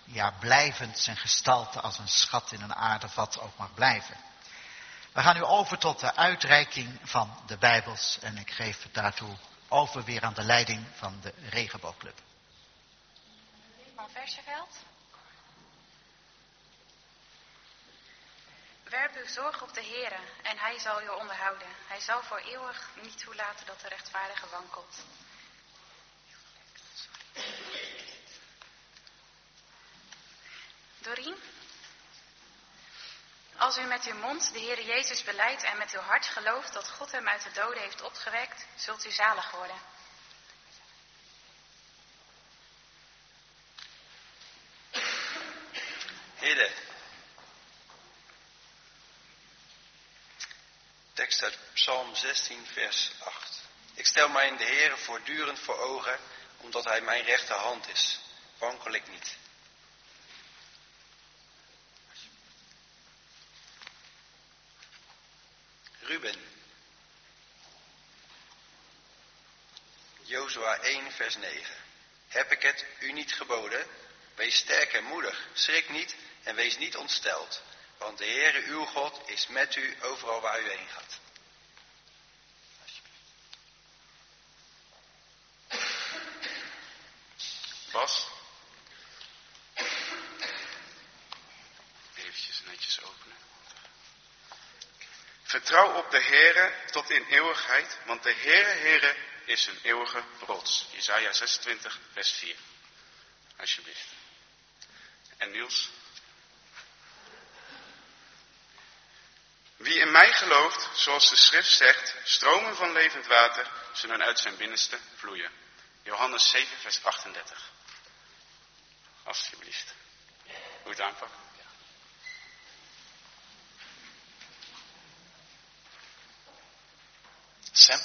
ja, blijvend zijn gestalte als een schat in een aardevat ook mag blijven. We gaan nu over tot de uitreiking van de Bijbels en ik geef daartoe over weer aan de leiding van de Regenboogclub. Van Verseveld. Werp uw zorg op de Heere en hij zal u onderhouden. Hij zal voor eeuwig niet toelaten dat de rechtvaardige wankelt. Dorien. Als u met uw mond de Heere Jezus belijdt en met uw hart gelooft dat God hem uit de doden heeft opgewekt, zult u zalig worden. Hidde. Tekst uit Psalm zestien, vers acht. Ik stel mij in de Heere voortdurend voor ogen, omdat hij mijn rechterhand is. Wankel ik niet. Ruben. Jozua één, vers negen. Heb ik het u niet geboden? Wees sterk en moedig, schrik niet en wees niet ontsteld. Want de Heere uw God is met u overal waar u heen gaat. Bas. Eventjes netjes openen. Vertrouw op de Heere tot in eeuwigheid, want de Heere, Heere is een eeuwige rots. Jesaja zesentwintig, vers vier. Alsjeblieft. En Niels. Wie in mij gelooft, zoals de schrift zegt, stromen van levend water zullen uit zijn binnenste vloeien. Johannes zeven, vers achtendertig. Alsjeblieft. Hoe het aanpakken? Sam?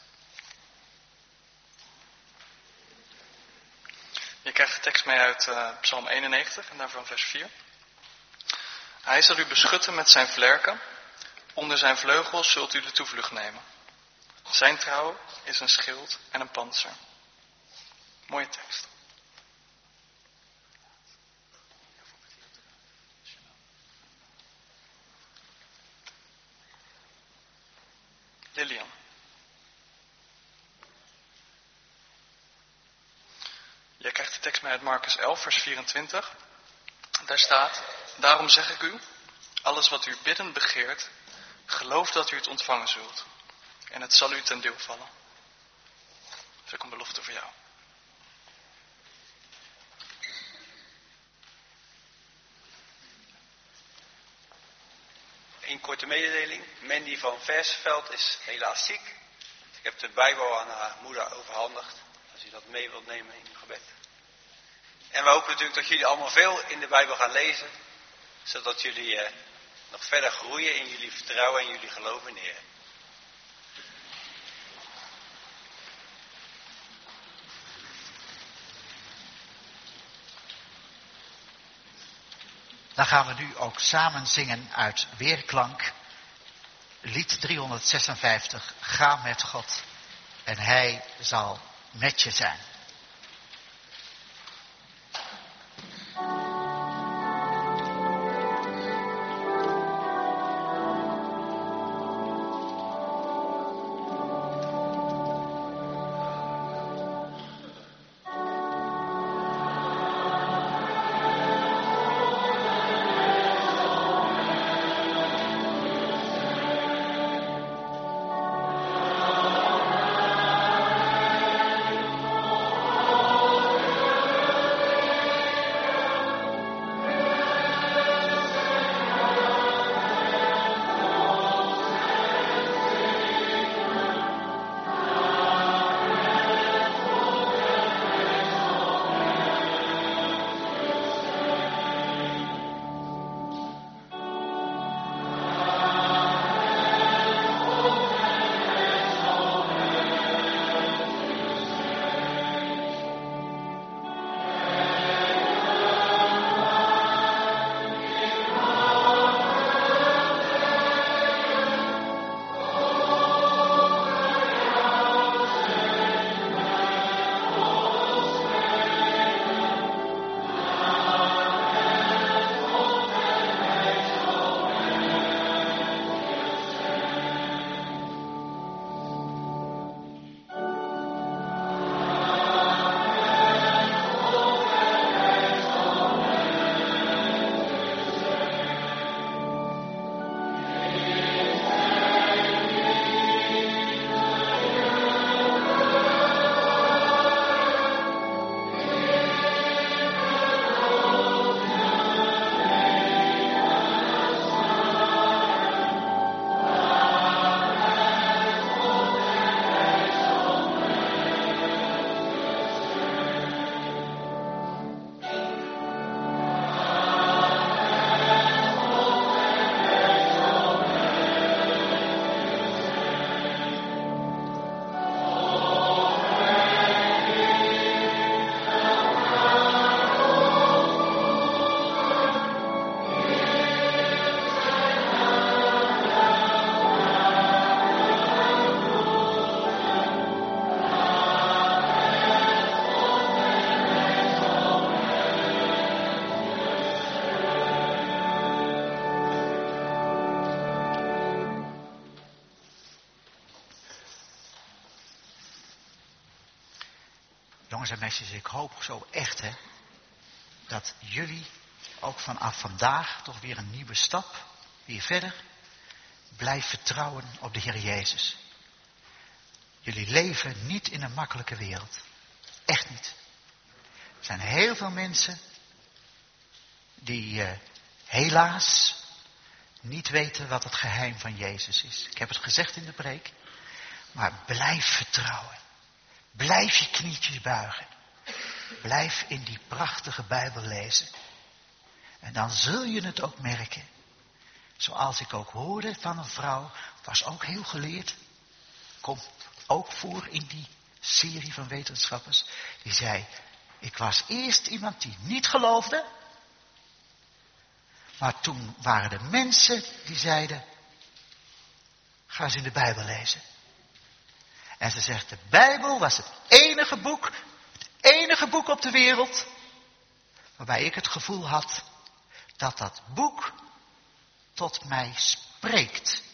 Je krijgt de tekst mee uit uh, Psalm eenennegentig en daarvan vers vier. Hij zal u beschutten met zijn vlerken. Onder zijn vleugels zult u de toevlucht nemen. Zijn trouw is een schild en een pantser. Mooie tekst. Lilian. Jij krijgt de tekst mee uit Marcus elf, vers vierentwintig. Daar staat: daarom zeg ik u, alles wat u bidden begeert, geloof dat u het ontvangen zult. En het zal u ten deel vallen. Dat is ook een belofte voor jou. Een korte mededeling. Mandy van Verseveld is helaas ziek. Ik heb de Bijbel aan haar moeder overhandigd. Als u dat mee wilt nemen in uw gebed. En we hopen natuurlijk dat jullie allemaal veel in de Bijbel gaan lezen. Zodat jullie eh, nog verder groeien in jullie vertrouwen en jullie geloof in de Heer. Dan gaan we nu ook samen zingen uit Weerklank. Lied driehonderdzesenvijftig. Ga met God en hij zal met je zijn. Thank Jongens en meisjes, ik hoop zo echt, hè, dat jullie ook vanaf vandaag toch weer een nieuwe stap, weer verder, blijf vertrouwen op de Heer Jezus. Jullie leven niet in een makkelijke wereld. Echt niet. Er zijn heel veel mensen die uh, helaas niet weten wat het geheim van Jezus is. Ik heb het gezegd in de preek. Maar blijf vertrouwen. Blijf je knietjes buigen. Blijf in die prachtige Bijbel lezen. En dan zul je het ook merken. Zoals ik ook hoorde van een vrouw, was ook heel geleerd. Komt ook voor in die serie van wetenschappers. Die zei, ik was eerst iemand die niet geloofde. Maar toen waren er mensen die zeiden, ga eens in de Bijbel lezen. En ze zegt, de Bijbel was het enige boek, het enige boek op de wereld, waarbij ik het gevoel had dat dat boek tot mij spreekt.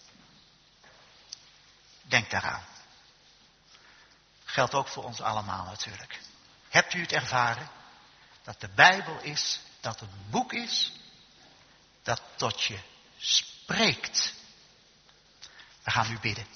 Denk daaraan. Geldt ook voor ons allemaal natuurlijk. Hebt u het ervaren dat de Bijbel is, dat het een boek is, dat tot je spreekt? We gaan nu bidden.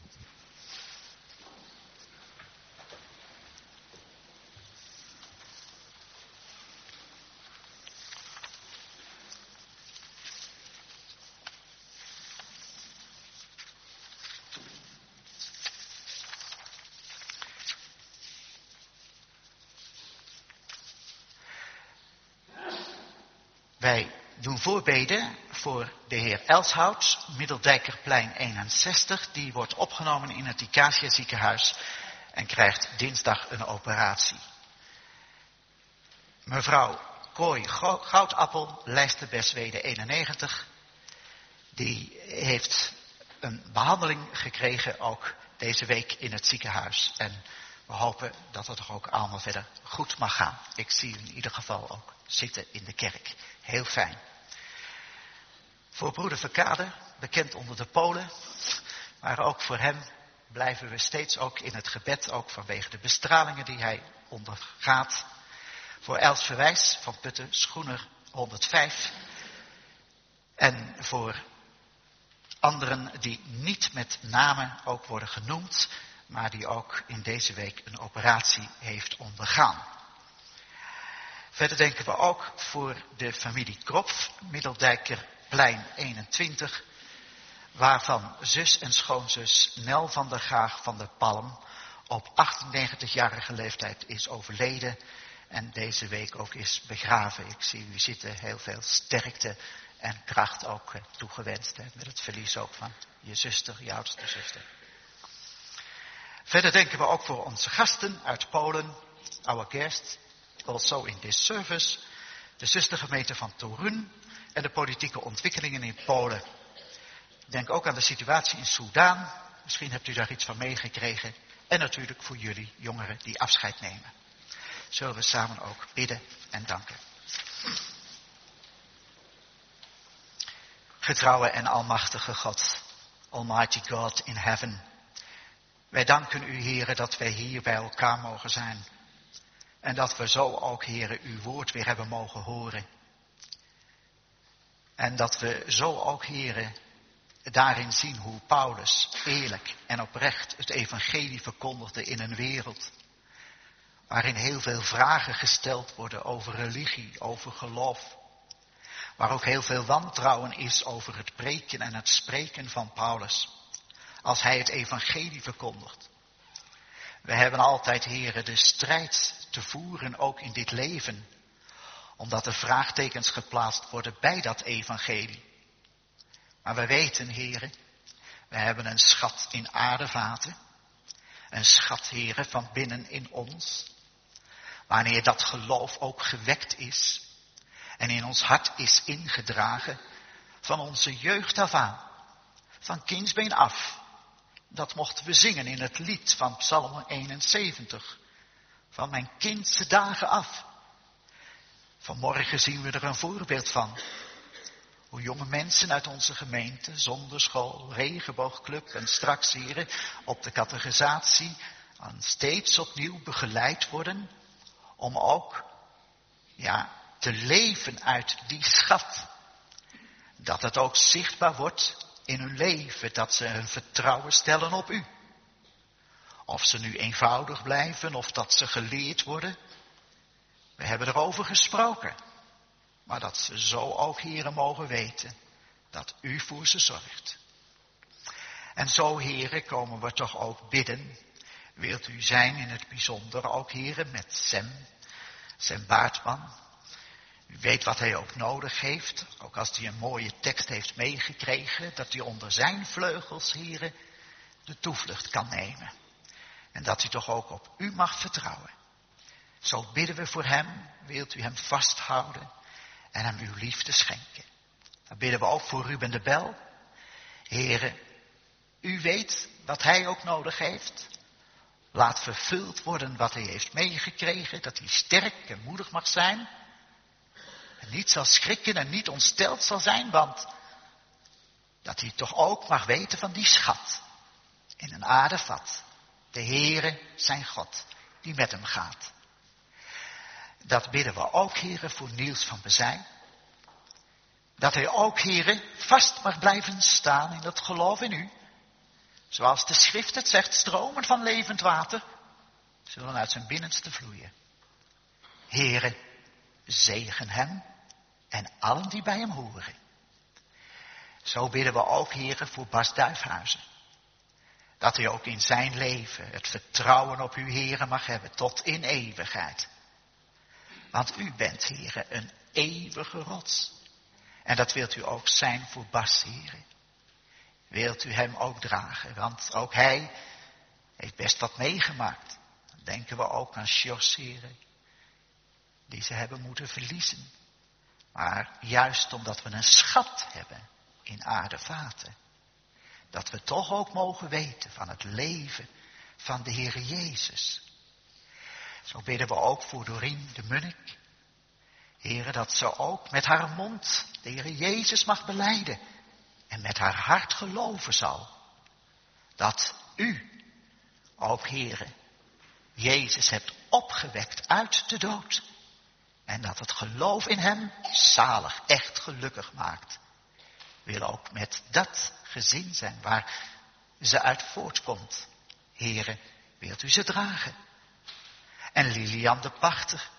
Wij doen voorbeden voor de heer Elshout, Middeldijkerplein eenenzestig. Die wordt opgenomen in het Icacia ziekenhuis en krijgt dinsdag een operatie. Mevrouw Kooi Goudappel, Lijsterbeswede eenennegentig. Die heeft een behandeling gekregen ook deze week in het ziekenhuis. En we hopen dat het toch ook allemaal verder goed mag gaan. Ik zie u in ieder geval ook zitten in de kerk. Heel fijn. Voor broeder Verkade, bekend onder de Polen. Maar ook voor hem blijven we steeds ook in het gebed. Ook vanwege de bestralingen die hij ondergaat. Voor Els Verwijs van Putten, Schoener honderdvijf. En voor anderen die niet met namen ook worden genoemd. Maar die ook in deze week een operatie heeft ondergaan. Verder denken we ook voor de familie Kropf, Middeldijkerplein eenentwintig. Waarvan zus en schoonzus Nel van der Gaag van der Palm op achtennegentigjarige leeftijd is overleden. En deze week ook is begraven. Ik zie u zitten, heel veel sterkte en kracht ook toegewenst. Hè, met het verlies ook van je zuster, je oudste zuster. Verder denken we ook voor onze gasten uit Polen, our guest, also in this service, de zustergemeente van Torun en de politieke ontwikkelingen in Polen. Denk ook aan de situatie in Soudaan, misschien hebt u daar iets van meegekregen. En natuurlijk voor jullie jongeren die afscheid nemen. Zullen we samen ook bidden en danken. Getrouwe en almachtige God, Almighty God in heaven. Wij danken u, Heere, dat wij hier bij elkaar mogen zijn. En dat we zo ook, Heere, uw woord weer hebben mogen horen. En dat we zo ook, Heere, daarin zien hoe Paulus eerlijk en oprecht het evangelie verkondigde in een wereld. Waarin heel veel vragen gesteld worden over religie, over geloof. Waar ook heel veel wantrouwen is over het preken en het spreken van Paulus. Als hij het evangelie verkondigt. We hebben altijd, Heere, de strijd te voeren ook in dit leven. Omdat er vraagtekens geplaatst worden bij dat evangelie. Maar we weten, Heere, we hebben een schat in aardevaten. Een schat, Heere, van binnen in ons. Wanneer dat geloof ook gewekt is. En in ons hart is ingedragen. Van onze jeugd af aan. Van kindsbeen af. Dat mochten we zingen in het lied van Psalm eenenzeventig. Van mijn kindse dagen af. Vanmorgen zien we er een voorbeeld van. Hoe jonge mensen uit onze gemeente, zonderschool, regenboogclub en straks hier op de catechisatie En steeds opnieuw begeleid worden om ook, ja, te leven uit die schat. Dat het ook zichtbaar wordt in hun leven, dat ze hun vertrouwen stellen op u. Of ze nu eenvoudig blijven, of dat ze geleerd worden. We hebben erover gesproken. Maar dat ze zo ook, Heere, mogen weten dat u voor ze zorgt. En zo, Heere, komen we toch ook bidden. Wilt u zijn in het bijzonder ook, Heere, met Sem, Sem Baartman. U weet wat hij ook nodig heeft. Ook als hij een mooie tekst heeft meegekregen. Dat hij onder zijn vleugels, Heere, de toevlucht kan nemen. En dat hij toch ook op u mag vertrouwen. Zo bidden we voor hem. Wilt u hem vasthouden en hem uw liefde schenken. Dan bidden we ook voor Ruben de Bel. Heere, u weet wat hij ook nodig heeft. Laat vervuld worden wat hij heeft meegekregen. Dat hij sterk en moedig mag zijn. En niet zal schrikken en niet ontsteld zal zijn. Want dat hij toch ook mag weten van die schat. In een aardevat. De Heere zijn God die met hem gaat. Dat bidden we ook, Heere, voor Niels van Bezijn. Dat hij ook, Heere, vast mag blijven staan in dat geloof in u. Zoals de schrift het zegt, stromen van levend water zullen uit zijn binnenste vloeien. Heere, zegen hem en allen die bij hem horen. Zo bidden we ook, Heere, voor Bas Duifhuizen. Dat hij ook in zijn leven het vertrouwen op u, Heere, mag hebben tot in eeuwigheid. Want u bent, Heere, een eeuwige rots. En dat wilt u ook zijn voor Bas, Heere. Wilt u hem ook dragen, want ook hij heeft best wat meegemaakt. Dan denken we ook aan Sjors, Heere, die ze hebben moeten verliezen. Maar juist omdat we een schat hebben in aardevaten, dat we toch ook mogen weten van het leven van de Heere Jezus. Zo bidden we ook voor Dorien de Munnik. Heere, dat ze ook met haar mond de Heere Jezus mag belijden. En met haar hart geloven zal. Dat u, ook Heere, Jezus hebt opgewekt uit de dood. En dat het geloof in hem zalig, echt gelukkig maakt. Wil ook met dat gezin zijn waar ze uit voortkomt. Heere, wilt u ze dragen. En Lilian de Pachter.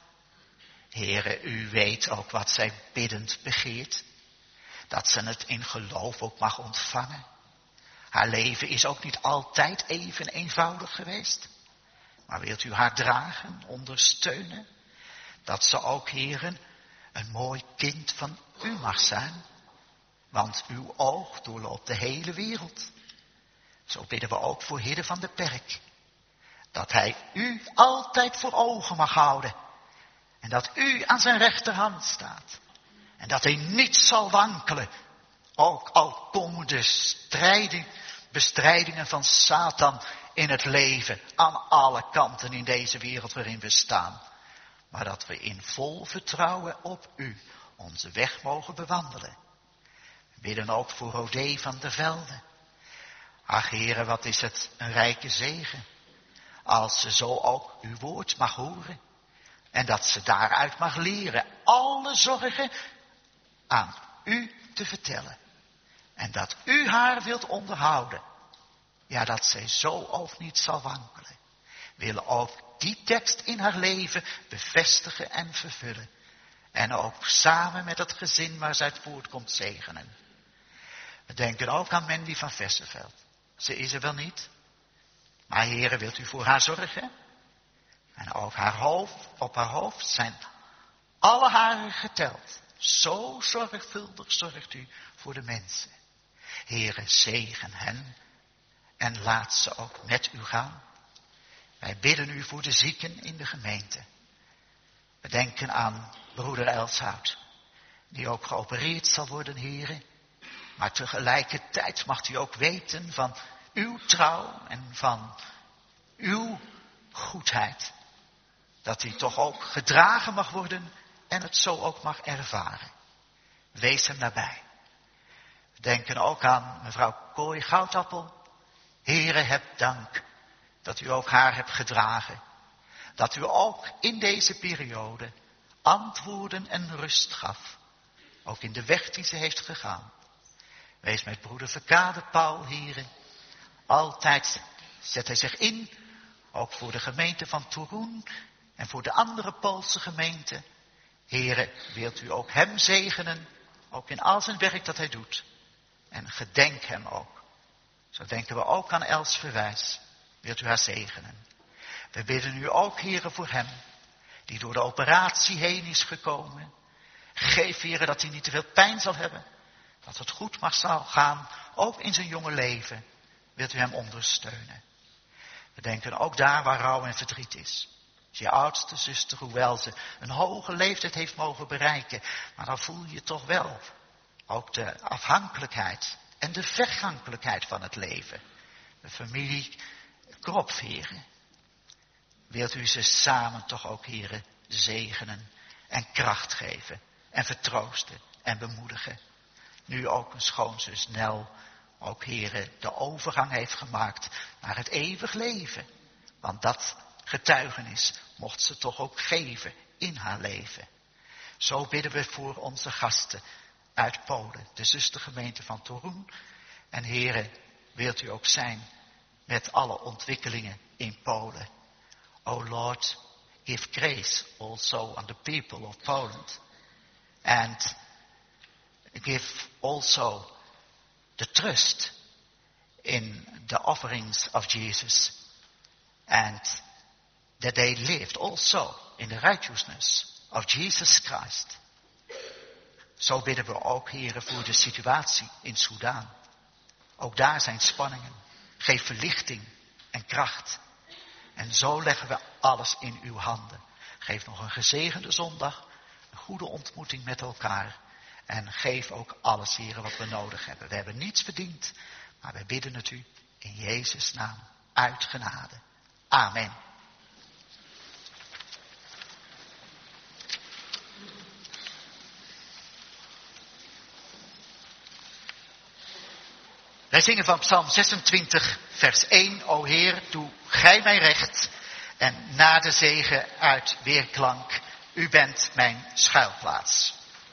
Heere, u weet ook wat zij biddend begeert. Dat ze het in geloof ook mag ontvangen. Haar leven is ook niet altijd even eenvoudig geweest. Maar wilt u haar dragen, ondersteunen. Dat ze ook, Heere, een mooi kind van u mag zijn. Want uw oog doorloopt de hele wereld. Zo bidden we ook voor Hidde van de Perk. Dat hij u altijd voor ogen mag houden. En dat u aan zijn rechterhand staat. En dat hij niet zal wankelen. Ook al komen de strijding, bestrijdingen van Satan in het leven. Aan alle kanten in deze wereld waarin we staan. Maar dat we in vol vertrouwen op u onze weg mogen bewandelen. We bidden ook voor Rodé van der Velde. Ach Heere, wat is het een rijke zegen. Als ze zo ook uw woord mag horen. En dat ze daaruit mag leren alle zorgen aan u te vertellen. En dat u haar wilt onderhouden. Ja, dat zij zo ook niet zal wankelen. Willen ook die tekst in haar leven bevestigen en vervullen. En ook samen met het gezin waar zij uit voortkomt zegenen. We denken ook aan Mandy van Vessenveld. Ze is er wel niet. Maar Heere, wilt u voor haar zorgen? En ook haar hoofd, op haar hoofd zijn alle haren geteld. Zo zorgvuldig zorgt u voor de mensen. Heere, zegen hen en laat ze ook met u gaan. Wij bidden u voor de zieken in de gemeente. We denken aan broeder Elshout, die ook geopereerd zal worden, Heere. Maar tegelijkertijd mag u ook weten van uw trouw en van uw goedheid. Dat hij toch ook gedragen mag worden en het zo ook mag ervaren. Wees hem nabij. We denken ook aan mevrouw Kooi Goudappel. Heere, heb dank dat u ook haar hebt gedragen. Dat u ook in deze periode antwoorden en rust gaf. Ook in de weg die ze heeft gegaan. Wees met broeder Verkade Paul, heren. Altijd zet hij zich in, ook voor de gemeente van Toruń en voor de andere Poolse gemeenten. Heren, wilt u ook hem zegenen, ook in al zijn werk dat hij doet. En gedenk hem ook. Zo denken we ook aan Els Verwijs. Wilt u haar zegenen. We bidden u ook, heren, voor hem, die door de operatie heen is gekomen. Geef, heren, dat hij niet te veel pijn zal hebben. Dat het goed mag zal gaan, ook in zijn jonge leven. Wilt u hem ondersteunen. We denken ook daar waar rouw en verdriet is. Je oudste zuster, hoewel ze een hoge leeftijd heeft mogen bereiken. Maar dan voel je toch wel ook de afhankelijkheid en de vergankelijkheid van het leven. De familie Kropf, heren. Wilt u ze samen toch ook, heren, zegenen en kracht geven en vertroosten en bemoedigen. Nu ook een schoonzus Nel, ook, heren, de overgang heeft gemaakt naar het eeuwig leven. Want dat getuigenis mocht ze toch ook geven in haar leven. Zo bidden we voor onze gasten uit Polen, de zustergemeente van Toruń. En, heren, wilt u ook zijn met alle ontwikkelingen in Polen. O Lord, give grace also on the people of Poland. And give also the trust in the offerings of Jesus. And that they lived also in the righteousness of Jesus Christ. Zo bidden we ook, heren, voor de situatie in Soedan. Ook daar zijn spanningen. Geef verlichting en kracht. En zo leggen we alles in uw handen. Geef nog een gezegende zondag, een goede ontmoeting met elkaar. En geef ook alles, heren, wat we nodig hebben. We hebben niets verdiend, maar wij bidden het u in Jezus' naam uit genade. Amen. Wij zingen van Psalm zesentwintig, vers één. O Heer, doe gij mij recht en na de zegen uit weerklank. U bent mijn schuilplaats.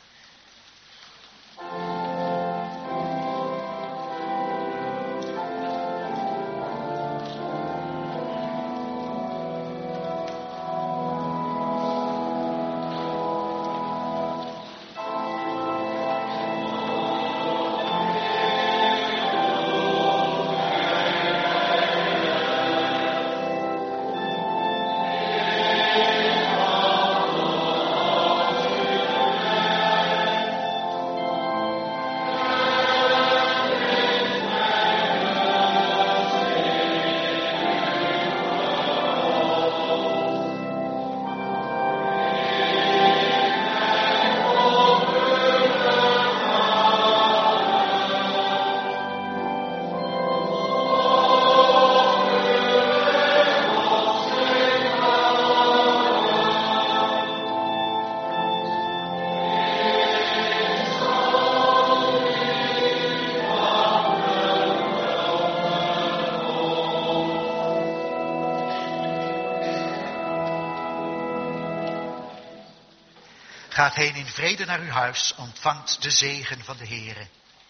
Gaat heen in vrede naar uw huis, ontvangt de zegen van de Heere.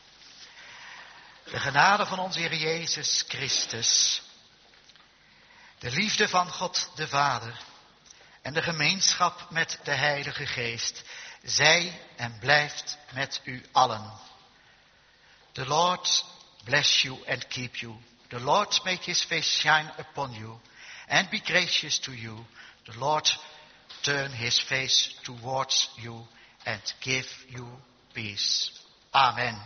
De genade van onze Heer Jezus Christus, de liefde van God de Vader en de gemeenschap met de Heilige Geest, zij en blijft met u allen. The Lord bless you and keep you. The Lord make his face shine upon you and be gracious to you. The Lord turn his face towards you and give you peace. Amen.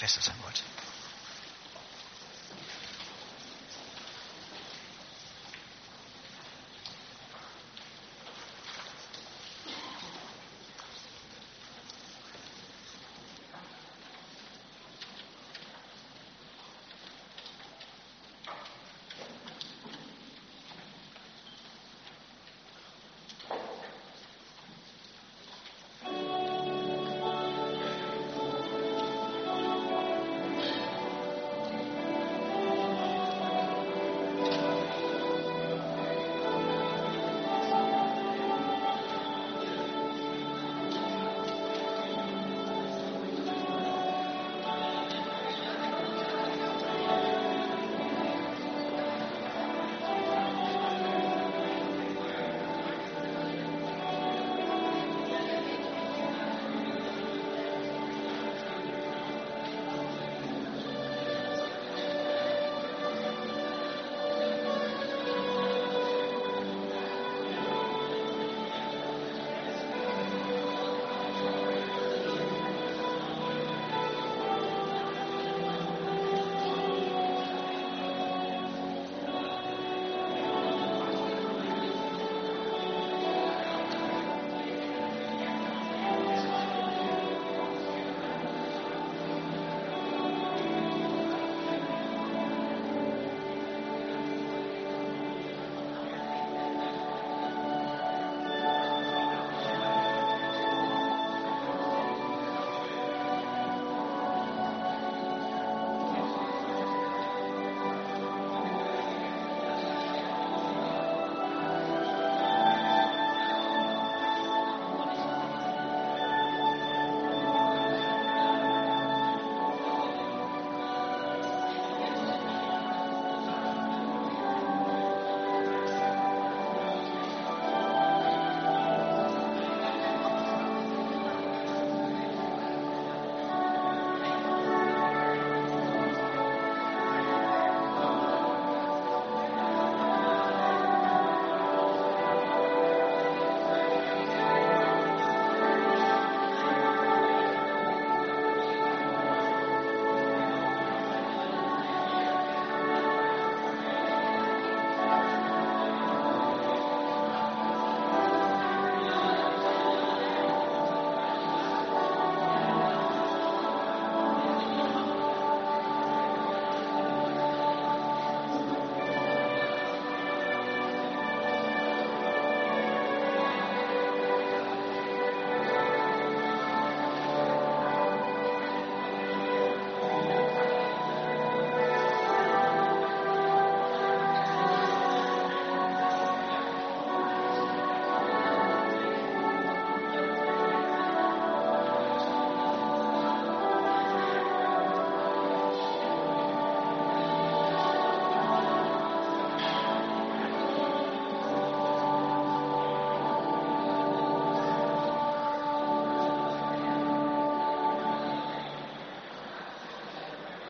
bevestigd zijn woord.